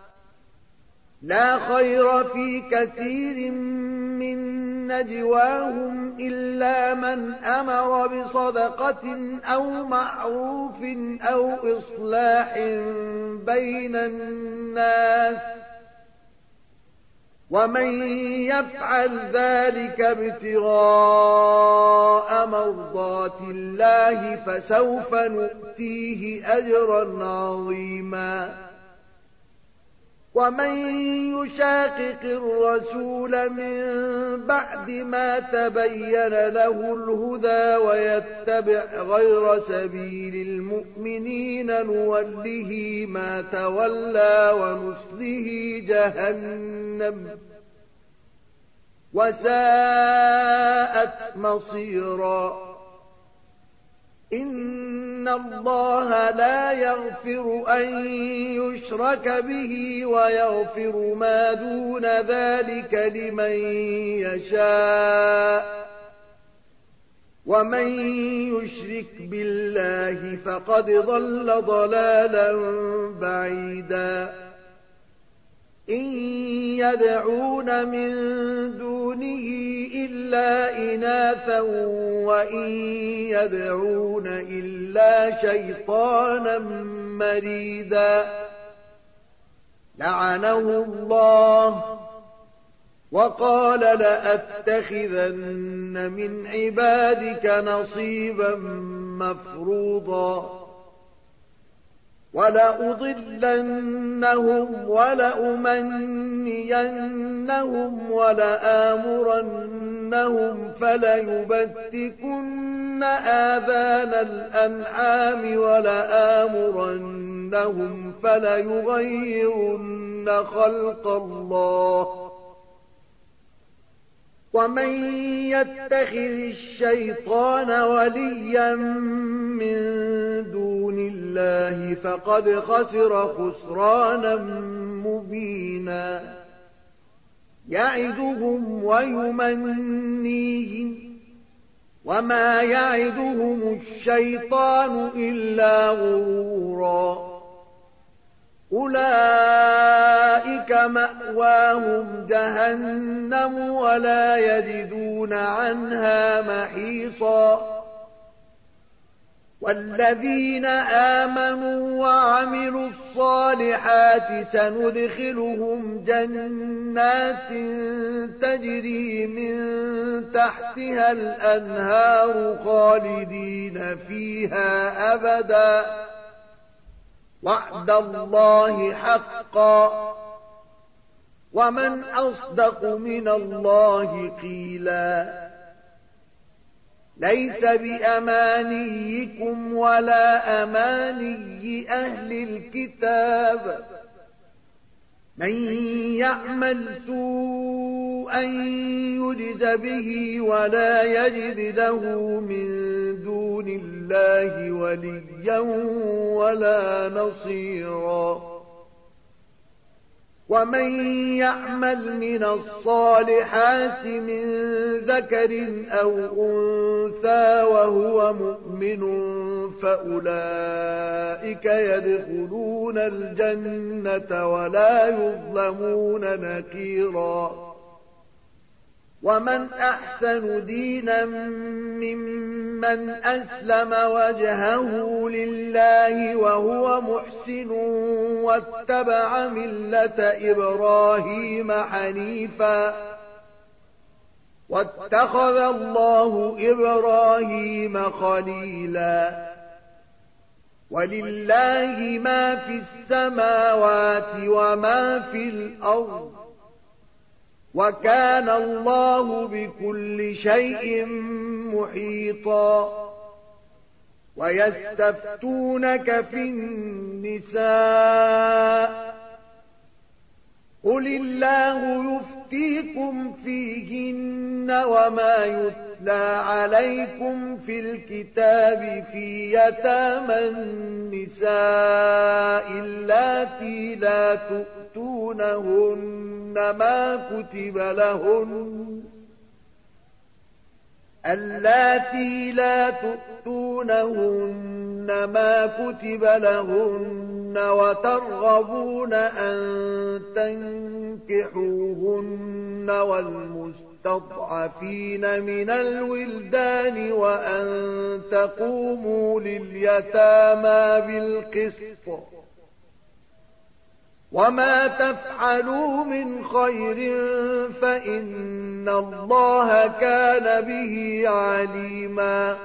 Speaker 1: لا خير في كثير من نجواهم إلا من أمر بصدقة أو معروف أو إصلاح بين الناس ومن يفعل ذلك ابتغاء مرضات الله فسوف نؤتيه أجرا عظيما ومن يشاقق الرسول من بعد ما تبين له الهدى ويتبع غير سبيل المؤمنين نوله ما تولى ونصله جهنم وساءت مصيرا إن الله لا يغفر أن يشرك به ويغفر ما دون ذلك لمن يشاء ومن يشرك بالله فقد ضل ضلالا بعيدا إن يدعون من دونه إلا إناثا وإن يدعون إلا شيطانا مريدا لعنه الله وقال لأتخذن من عبادك نصيبا مفروضا ولأضلنهم ولأمنينهم ولآمرنهم فليبتكن آذان الأنعام ولآمرنهم فليغيرن خلق الله ومن يتخذ الشيطان وليا من دون الله فقد خسر خسرانا مبينا يعدهم ويمنيهم وما يعدهم الشيطان إلا غرورا أولئك مأواهم جهنم ولا يجدون عنها محيصا والذين آمنوا وعملوا الصالحات سندخلهم جنات تجري من تحتها الأنهار خالدين فيها أبدا وعد الله حقا ومن أصدق من الله قيلا ليس بأمانيكم ولا أماني أهل الكتاب من يعمل سوءا يجز به ولا يجد له من دون الله وليا ولا نصيرا ومن يعمل من الصالحات من ذكر أو أنثى وهو مؤمن فأولئك يدخلون الجنة ولا يظلمون نكيرا ومن أحسن دينا ممن أسلم وجهه لله وهو محسن واتبع ملة إبراهيم حنيفا واتخذ الله إبراهيم خليلا ولله ما في السماوات وما في الأرض وكان الله بكل شيء محيطا ويستفتونك في النساء قل الله يفتيكم فيهن وما يتلى عليكم في الكتاب في يتامى النساء اللاتي لا تؤتونهن ما كتب لهن اللاتي لا تؤتونهن ما كتب لهن وترغبون أن تنكحوهن والمستضعفين من الولدان وأن تقوموا لليتامى بالقسط وما تفعلوا من خير فإن الله كان به عليما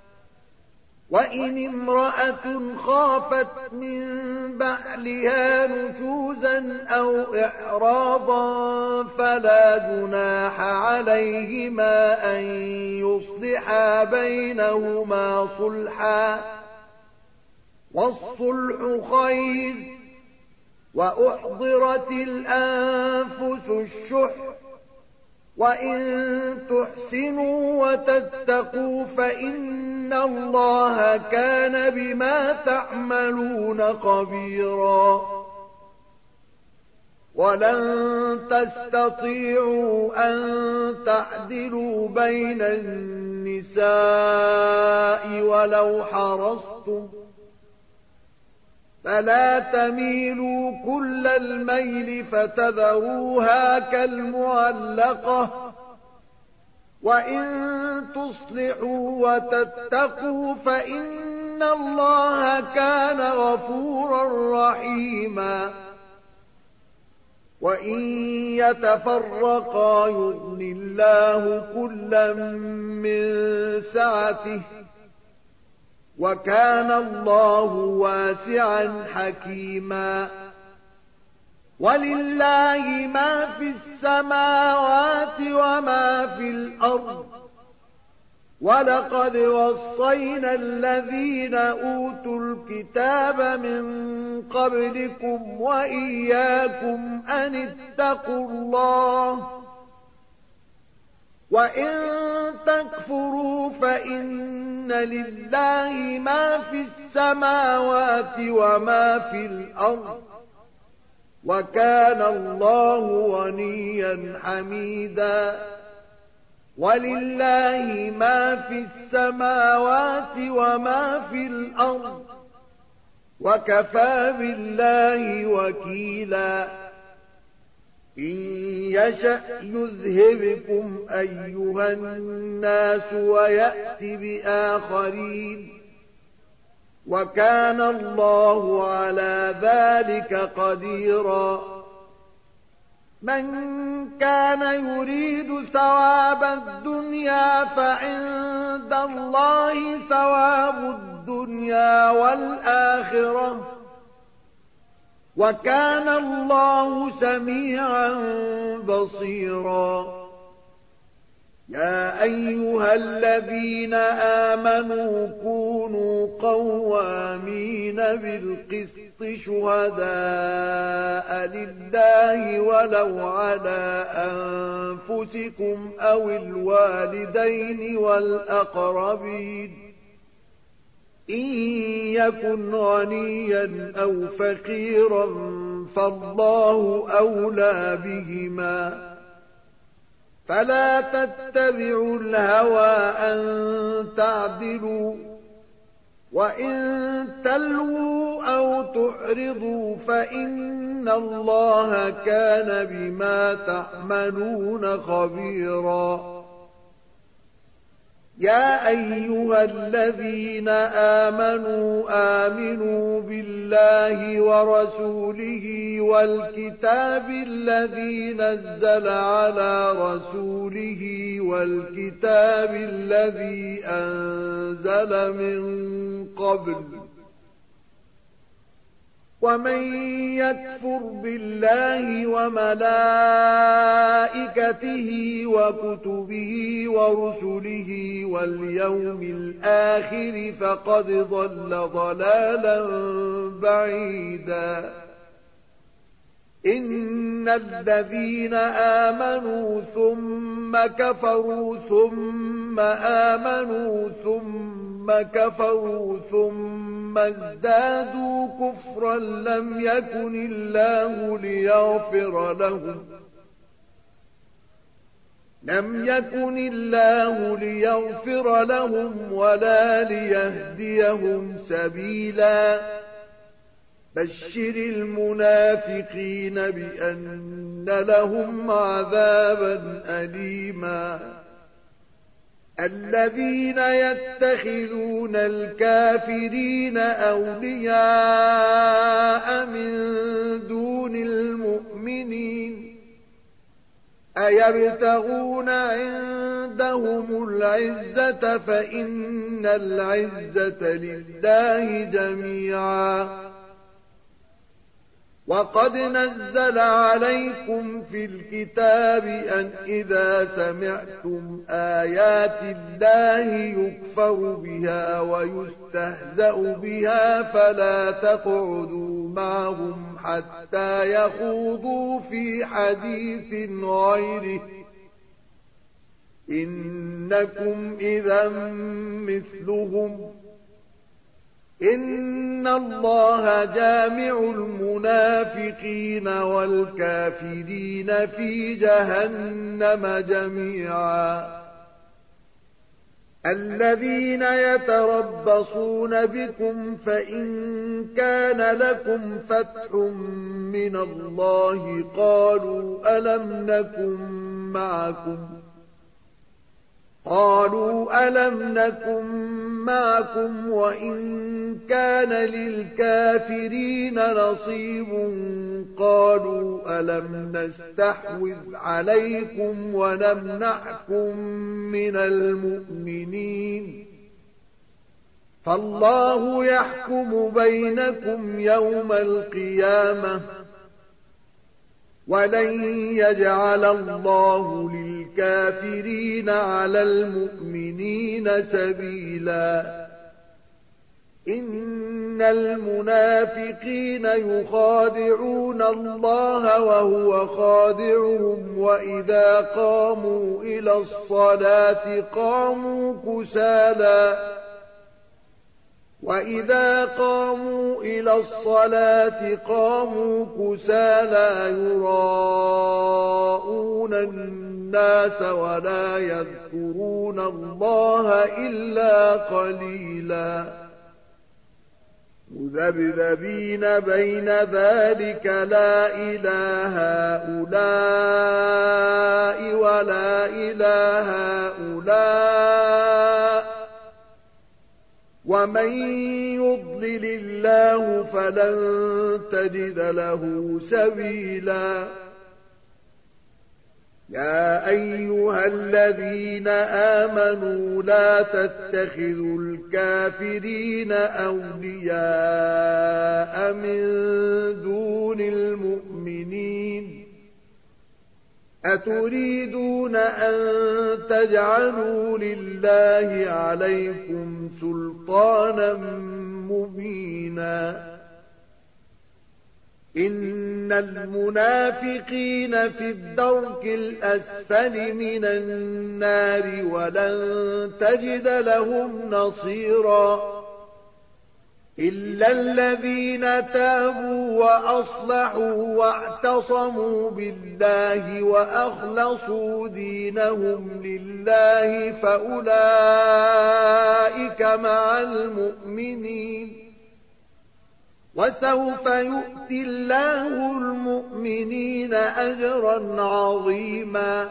Speaker 1: وإن امرأة خافت من بعلها نشوزا أو إعراضا فلا جناح عليهما أن يصلحا بينهما صلحا والصلح خير وأحضرت الأنفس الشح وإن تحسنوا وتتقوا فإن الله كان بما تعملون خبيرا ولن تستطيعوا أن تعدلوا بين النساء ولو حرصتم فلا تميلوا كل الميل فتذروها كالمعلقة وإن تصلحوا وتتقوا فإن الله كان غفورا رحيما وإن يتفرقا يغن الله كلا من سعته وكان الله واسعا حكيما ولله ما في السماوات وما في الأرض ولقد وصينا الذين أوتوا الكتاب من قبلكم وإياكم أن اتقوا الله وإن تكفروا فإن لله ما في السماوات وما في الأرض وكان الله غنيا حميدا ولله ما في السماوات وما في الأرض وكفى بالله وكيلا إن يشأ يذهبكم أيها الناس ويأت بآخرين وكان الله على ذلك قديرا من كان يريد ثواب الدنيا فعند الله ثواب الدنيا والآخرة وكان الله سميعا بصيرا يا أيها الذين آمنوا كونوا قوامين بالقسط شهداء لله ولو على أنفسكم أو الوالدين والأقربين إن يكن غنيا أو فقيرا فالله أولى بهما فلا تتبعوا الهوى أن تعدلوا وإن تلووا أو تعرضوا فإن الله كان بما تعملون خبيرا يا أيها الذين آمنوا بالله ورسوله والكتاب الذي نزل على رسوله والكتاب الذي أنزل من قبل ومن يكفر بالله وملائكته وكتبه ورسله واليوم الآخر فقد ضل ضلالا بعيدا إن الذين آمنوا ثم كفروا ثم آمنوا ثم كفروا ثم ازدادوا كفرا لم يكن الله ليغفر لهم ولا ليهديهم سبيلا بشر المنافقين بأن لهم عذابا أليما الذين يتخذون الكافرين أولياء من دون المؤمنين أيبتغون عندهم العزة فإن العزة لله جميعا وقد نزل عليكم في الكتاب أن إذا سمعتم آيات الله يكفر بها ويستهزأ بها فلا تقعدوا معهم حتى يخوضوا في حديث غيره إنكم إذا مثلهم إن الله جامع المنافقين والكافرين في جهنم جميعا الذين يتربصون بكم فإن كان لكم فتح من الله قالوا ألم نكن معكم وإن كان للكافرين نصيب قالوا ألم نستحوذ عليكم ونمنعكم من المؤمنين فالله يحكم بينكم يوم القيامة ولن يجعل الله للكافرين على المؤمنين سبيلا إن المنافقين يخادعون الله وهو خادعهم وإذا قاموا إلى الصلاة قاموا كسالى وإذا قاموا إلى الصلاة قاموا كسالى يراءون الناس ولا يذكرون الله إلا قليلا مذبذبين بين ذلك لا إله هؤلاء ولا إله هؤلاء ومن يضلل الله فلن تجد له سبيلا يا أيها الذين آمنوا لا تتخذوا الكافرين أولياء من دون المؤمنين أتريدون أن تجعلوا لله عليكم سلطانا مبينا إن المنافقين في الدرك الأسفل من النار ولن تجد لهم نصيرا إلا الذين تابوا وأصلحوا واعتصموا بالله وأخلصوا دينهم لله فأولئك مع المؤمنين وسوف يؤتي الله المؤمنين أجرا عظيما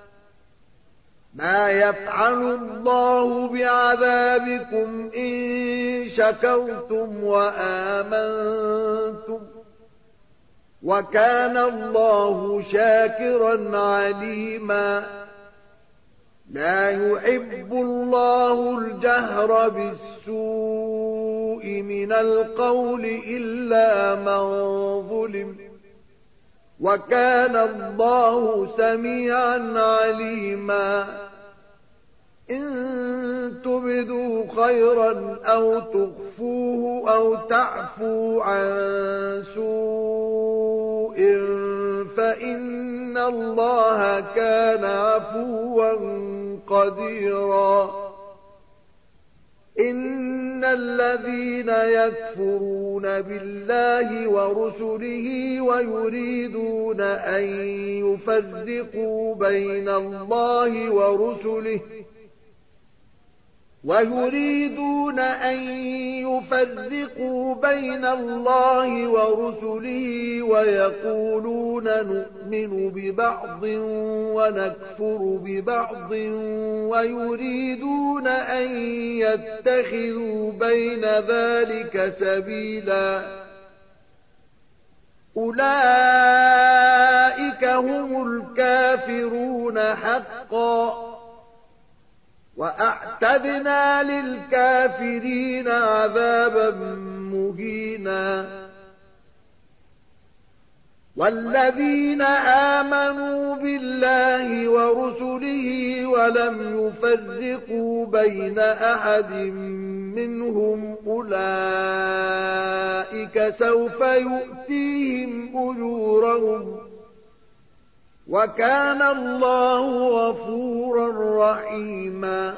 Speaker 1: ما يفعل الله بعذابكم إن شكرتم وآمنتم وكان الله شاكرا عليما لا يحب الله الجهر بالسوء من القول إلا من ظلم وكان الله سميعا عليما إن تبدوا خيرا أو تخفوه أو تعفوا عن سوء فإن الله كان عفوا قديرا إن الذين يكفرون بالله ورسله ويريدون أن يفرقوا بين الله ورسله ويقولون نؤمن ببعض ونكفر ببعض ويريدون أن يتخذوا بين ذلك سبيلا أولئك هم الكافرون حقا وأعتدنا للكافرين عذابا مهينا والذين آمنوا بالله ورسله ولم يفرقوا بين أحد منهم أولئك سوف يؤتيهم أجورهم وكان الله غفورا رحيما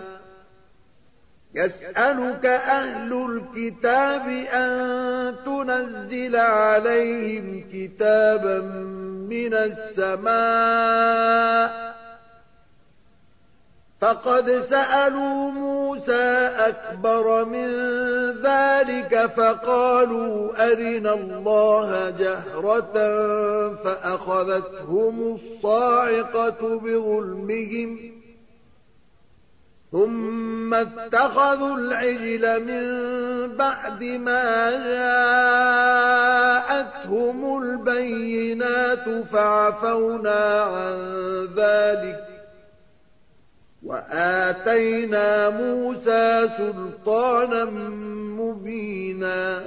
Speaker 1: يسألك أهل الكتاب أن تنزل عليهم كتابا من السماء فقد سألوا موسى أكبر من ذلك فقالوا أرنا الله جهرة فأخذتهم الصاعقة بظلمهم ثم اتخذوا العجل من بعد ما جاءتهم البينات فعفونا عن ذلك وآتينا موسى سلطانا مبينا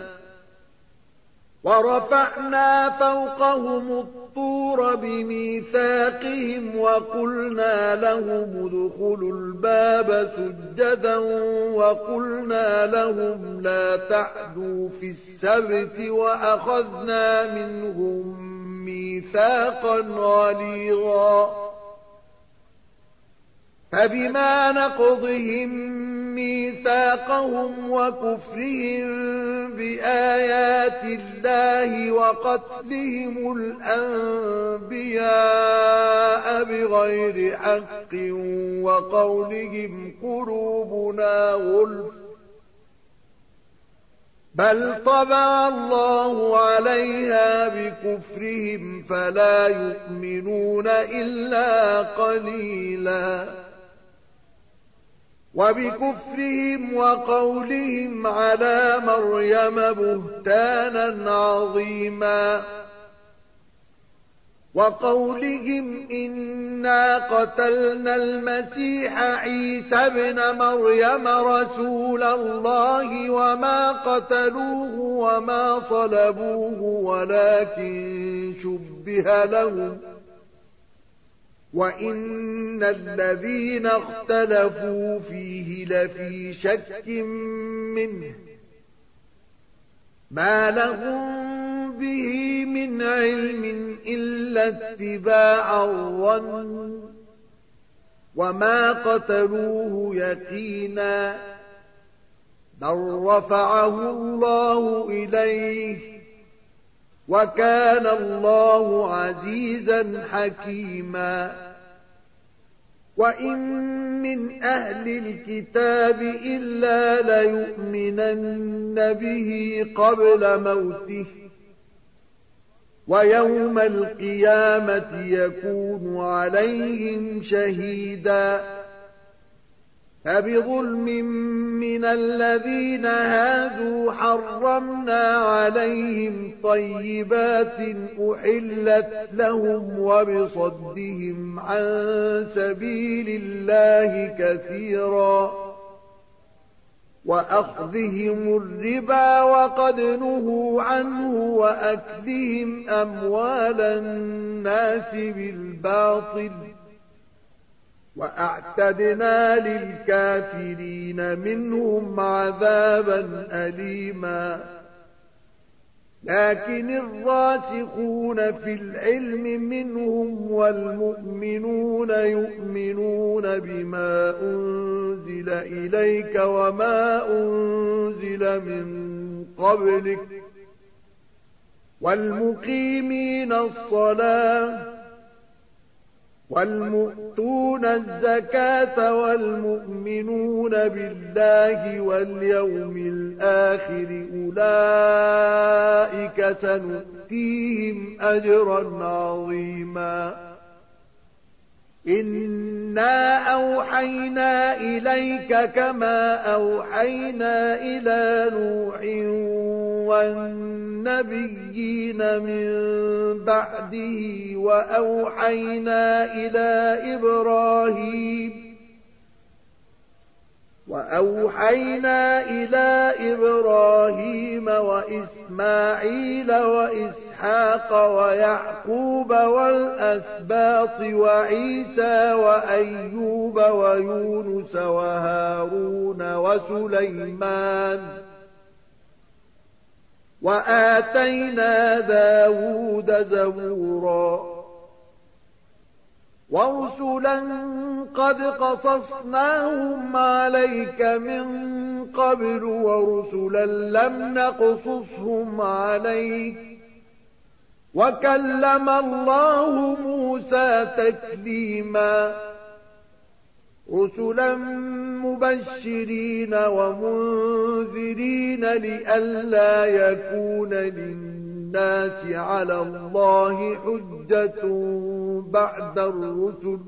Speaker 1: ورفعنا فوقهم الطور بميثاقهم وقلنا لهم ادخلوا الباب سجدا وقلنا لهم لا تعدوا في السبت وأخذنا منهم ميثاقا غليظا فبما نقضهم ميثاقهم وكفرهم بآيات الله وقتلهم الأنبياء بغير حق وقولهم قلوبنا غلف بل طبع الله عليها بكفرهم فلا يؤمنون إلا قليلا وبكفرهم وقولهم على مريم بهتانا عظيما وقولهم إنا قتلنا المسيح عيسى ابن مريم رسول الله وما قتلوه وما صلبوه ولكن شبه لهم وإن الذين اختلفوا فيه لفي شك منه ما لهم به من علم إلا اتباع الظن وما قتلوه يقينا بل رفعه الله إليه وكان الله عزيزا حكيما وإن من أهل الكتاب إلا ليؤمنن به قبل موته ويوم القيامة يكون عليهم شهيدا فبظلم من الذين هادوا حرمنا عليهم طيبات أحلت لهم وبصدهم عن سبيل الله كثيرا وأخذهم الربا وقد نهوا عنه وأكلهم أموال الناس بالباطل وأعتدنا للكافرين منهم عذابا أليما لكن الراسخون في العلم منهم والمؤمنون يؤمنون بما أنزل إليك وما أنزل من قبلك والمقيمين الصلاة والمؤتون الزكاة والمؤمنون بالله واليوم الآخر أولئك سنؤتيهم أجرا عظيما إنا أوحينا إليك كما أوحينا إلى نوح والنبيين من بعده وأوحينا إلى إبراهيم وإسماعيل وإسحاق ويعقوب والأسباط وعيسى وأيوب ويونس وهارون وسليمان وآتينا داود زبورا ورسلا قد قصصناهم عليك من قبل ورسلا لم نقصصهم عليك وكلم الله موسى تكليما رسلا مبشرين ومنذرين لئلا يكون للناس على الله حجة بعد الرسل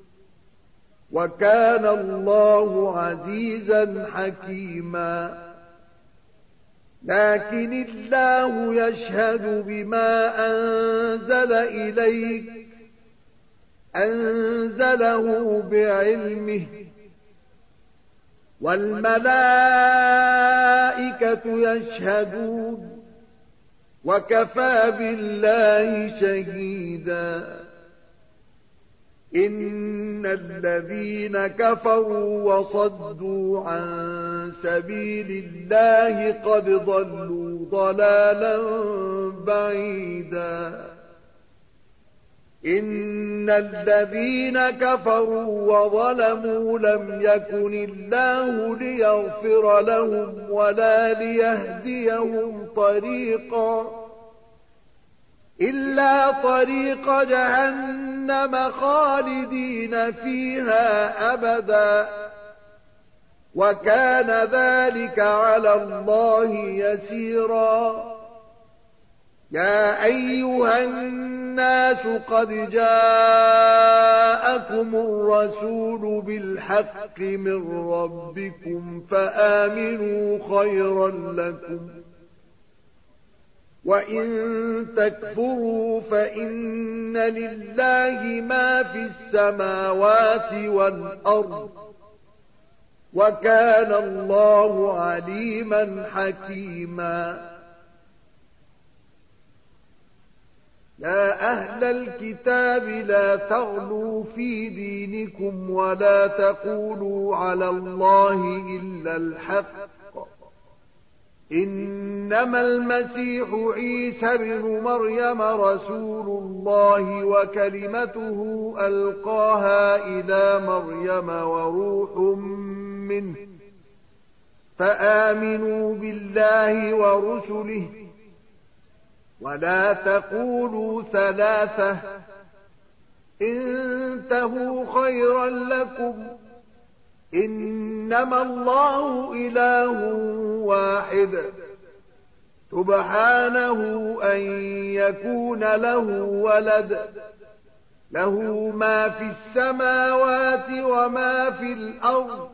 Speaker 1: وكان الله عزيزا حكيما لكن الله يشهد بما أنزل إليك أنزله بعلمه والملائكة يشهدون وكفى بالله شهيدا إن الذين كفروا وصدوا عن سبيل الله قد ضلوا ضلالا بعيدا إن الذين كفروا وظلموا لم يكن الله ليغفر لهم ولا ليهديهم طريقا إلا طريق جهنم خالدين فيها أبدا وكان ذلك على الله يسيرا يا أيها الناس قد جاءكم الرسول بالحق من ربكم فآمنوا خيرا لكم وإن تكفروا فإن لله ما في السماوات والأرض وكان الله عليما حكيما يا أهل الكتاب لا تغلوا في دينكم ولا تقولوا على الله إلا الحق إنما المسيح عيسى بن مريم رسول الله وكلمته ألقاها إلى مريم وروح منه فآمنوا بالله ورسله ولا تقولوا ثلاثة انتهوا خيرا لكم إنما الله إله واحد سبحانه أن يكون له ولد له ما في السماوات وما في الأرض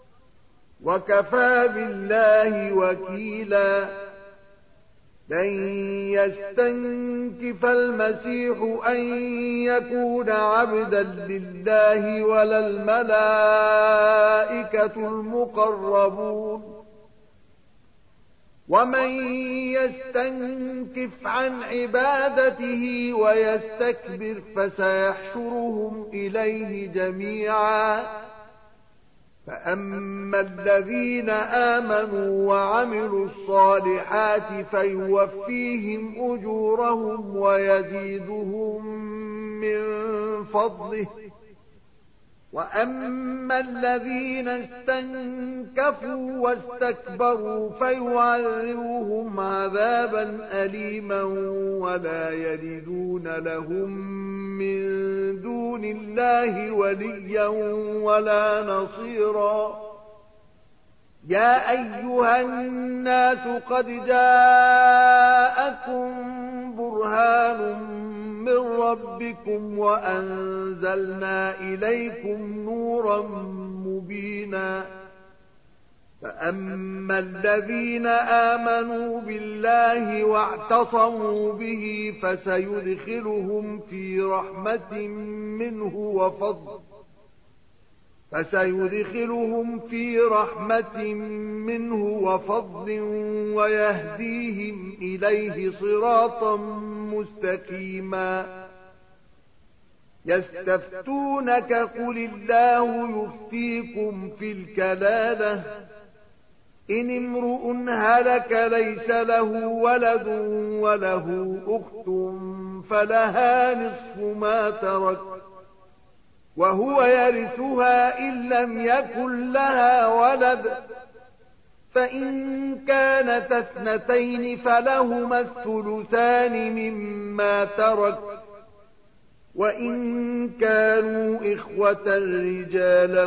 Speaker 1: وكفى بالله وكيلا لن يستنكف المسيح أن يكون عبدا لله ولا الملائكة المقربون ومن يستنكف عن عبادته ويستكبر فسيحشرهم إليه جميعا فأما الذين آمنوا وعملوا الصالحات فيوفيهم أجورهم ويزيدهم من فضله وأما الذين استنكفوا واستكبروا فيعذبهم عذابا أليما ولا يجدون لهم من دون الله وليا ولا نصيرا يا أيها الناس قد جاءكم برهان من ربكم وأنزلنا إليكم نورا مبينا فأما الذين آمنوا بالله واعتصموا به فسيدخلهم في رحمة منه وفضل ويهديهم إليه صراطا مستقيما يستفتونك قل الله يفتيكم في الكلالة إن امرؤ هلك ليس له ولد وله أخت فلها نصف ما ترك وهو يرثها إن لم يكن لها ولد فإن كانت اثنتين فلهما الثلثان مما ترك وإن كانوا إخوة رجالا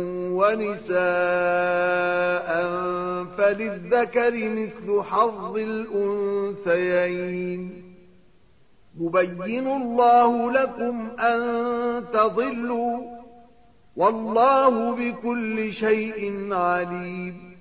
Speaker 1: ونساء فللذكر مثل حظ الأنثيين يبين الله لكم أن تضلوا والله بكل شيء عليم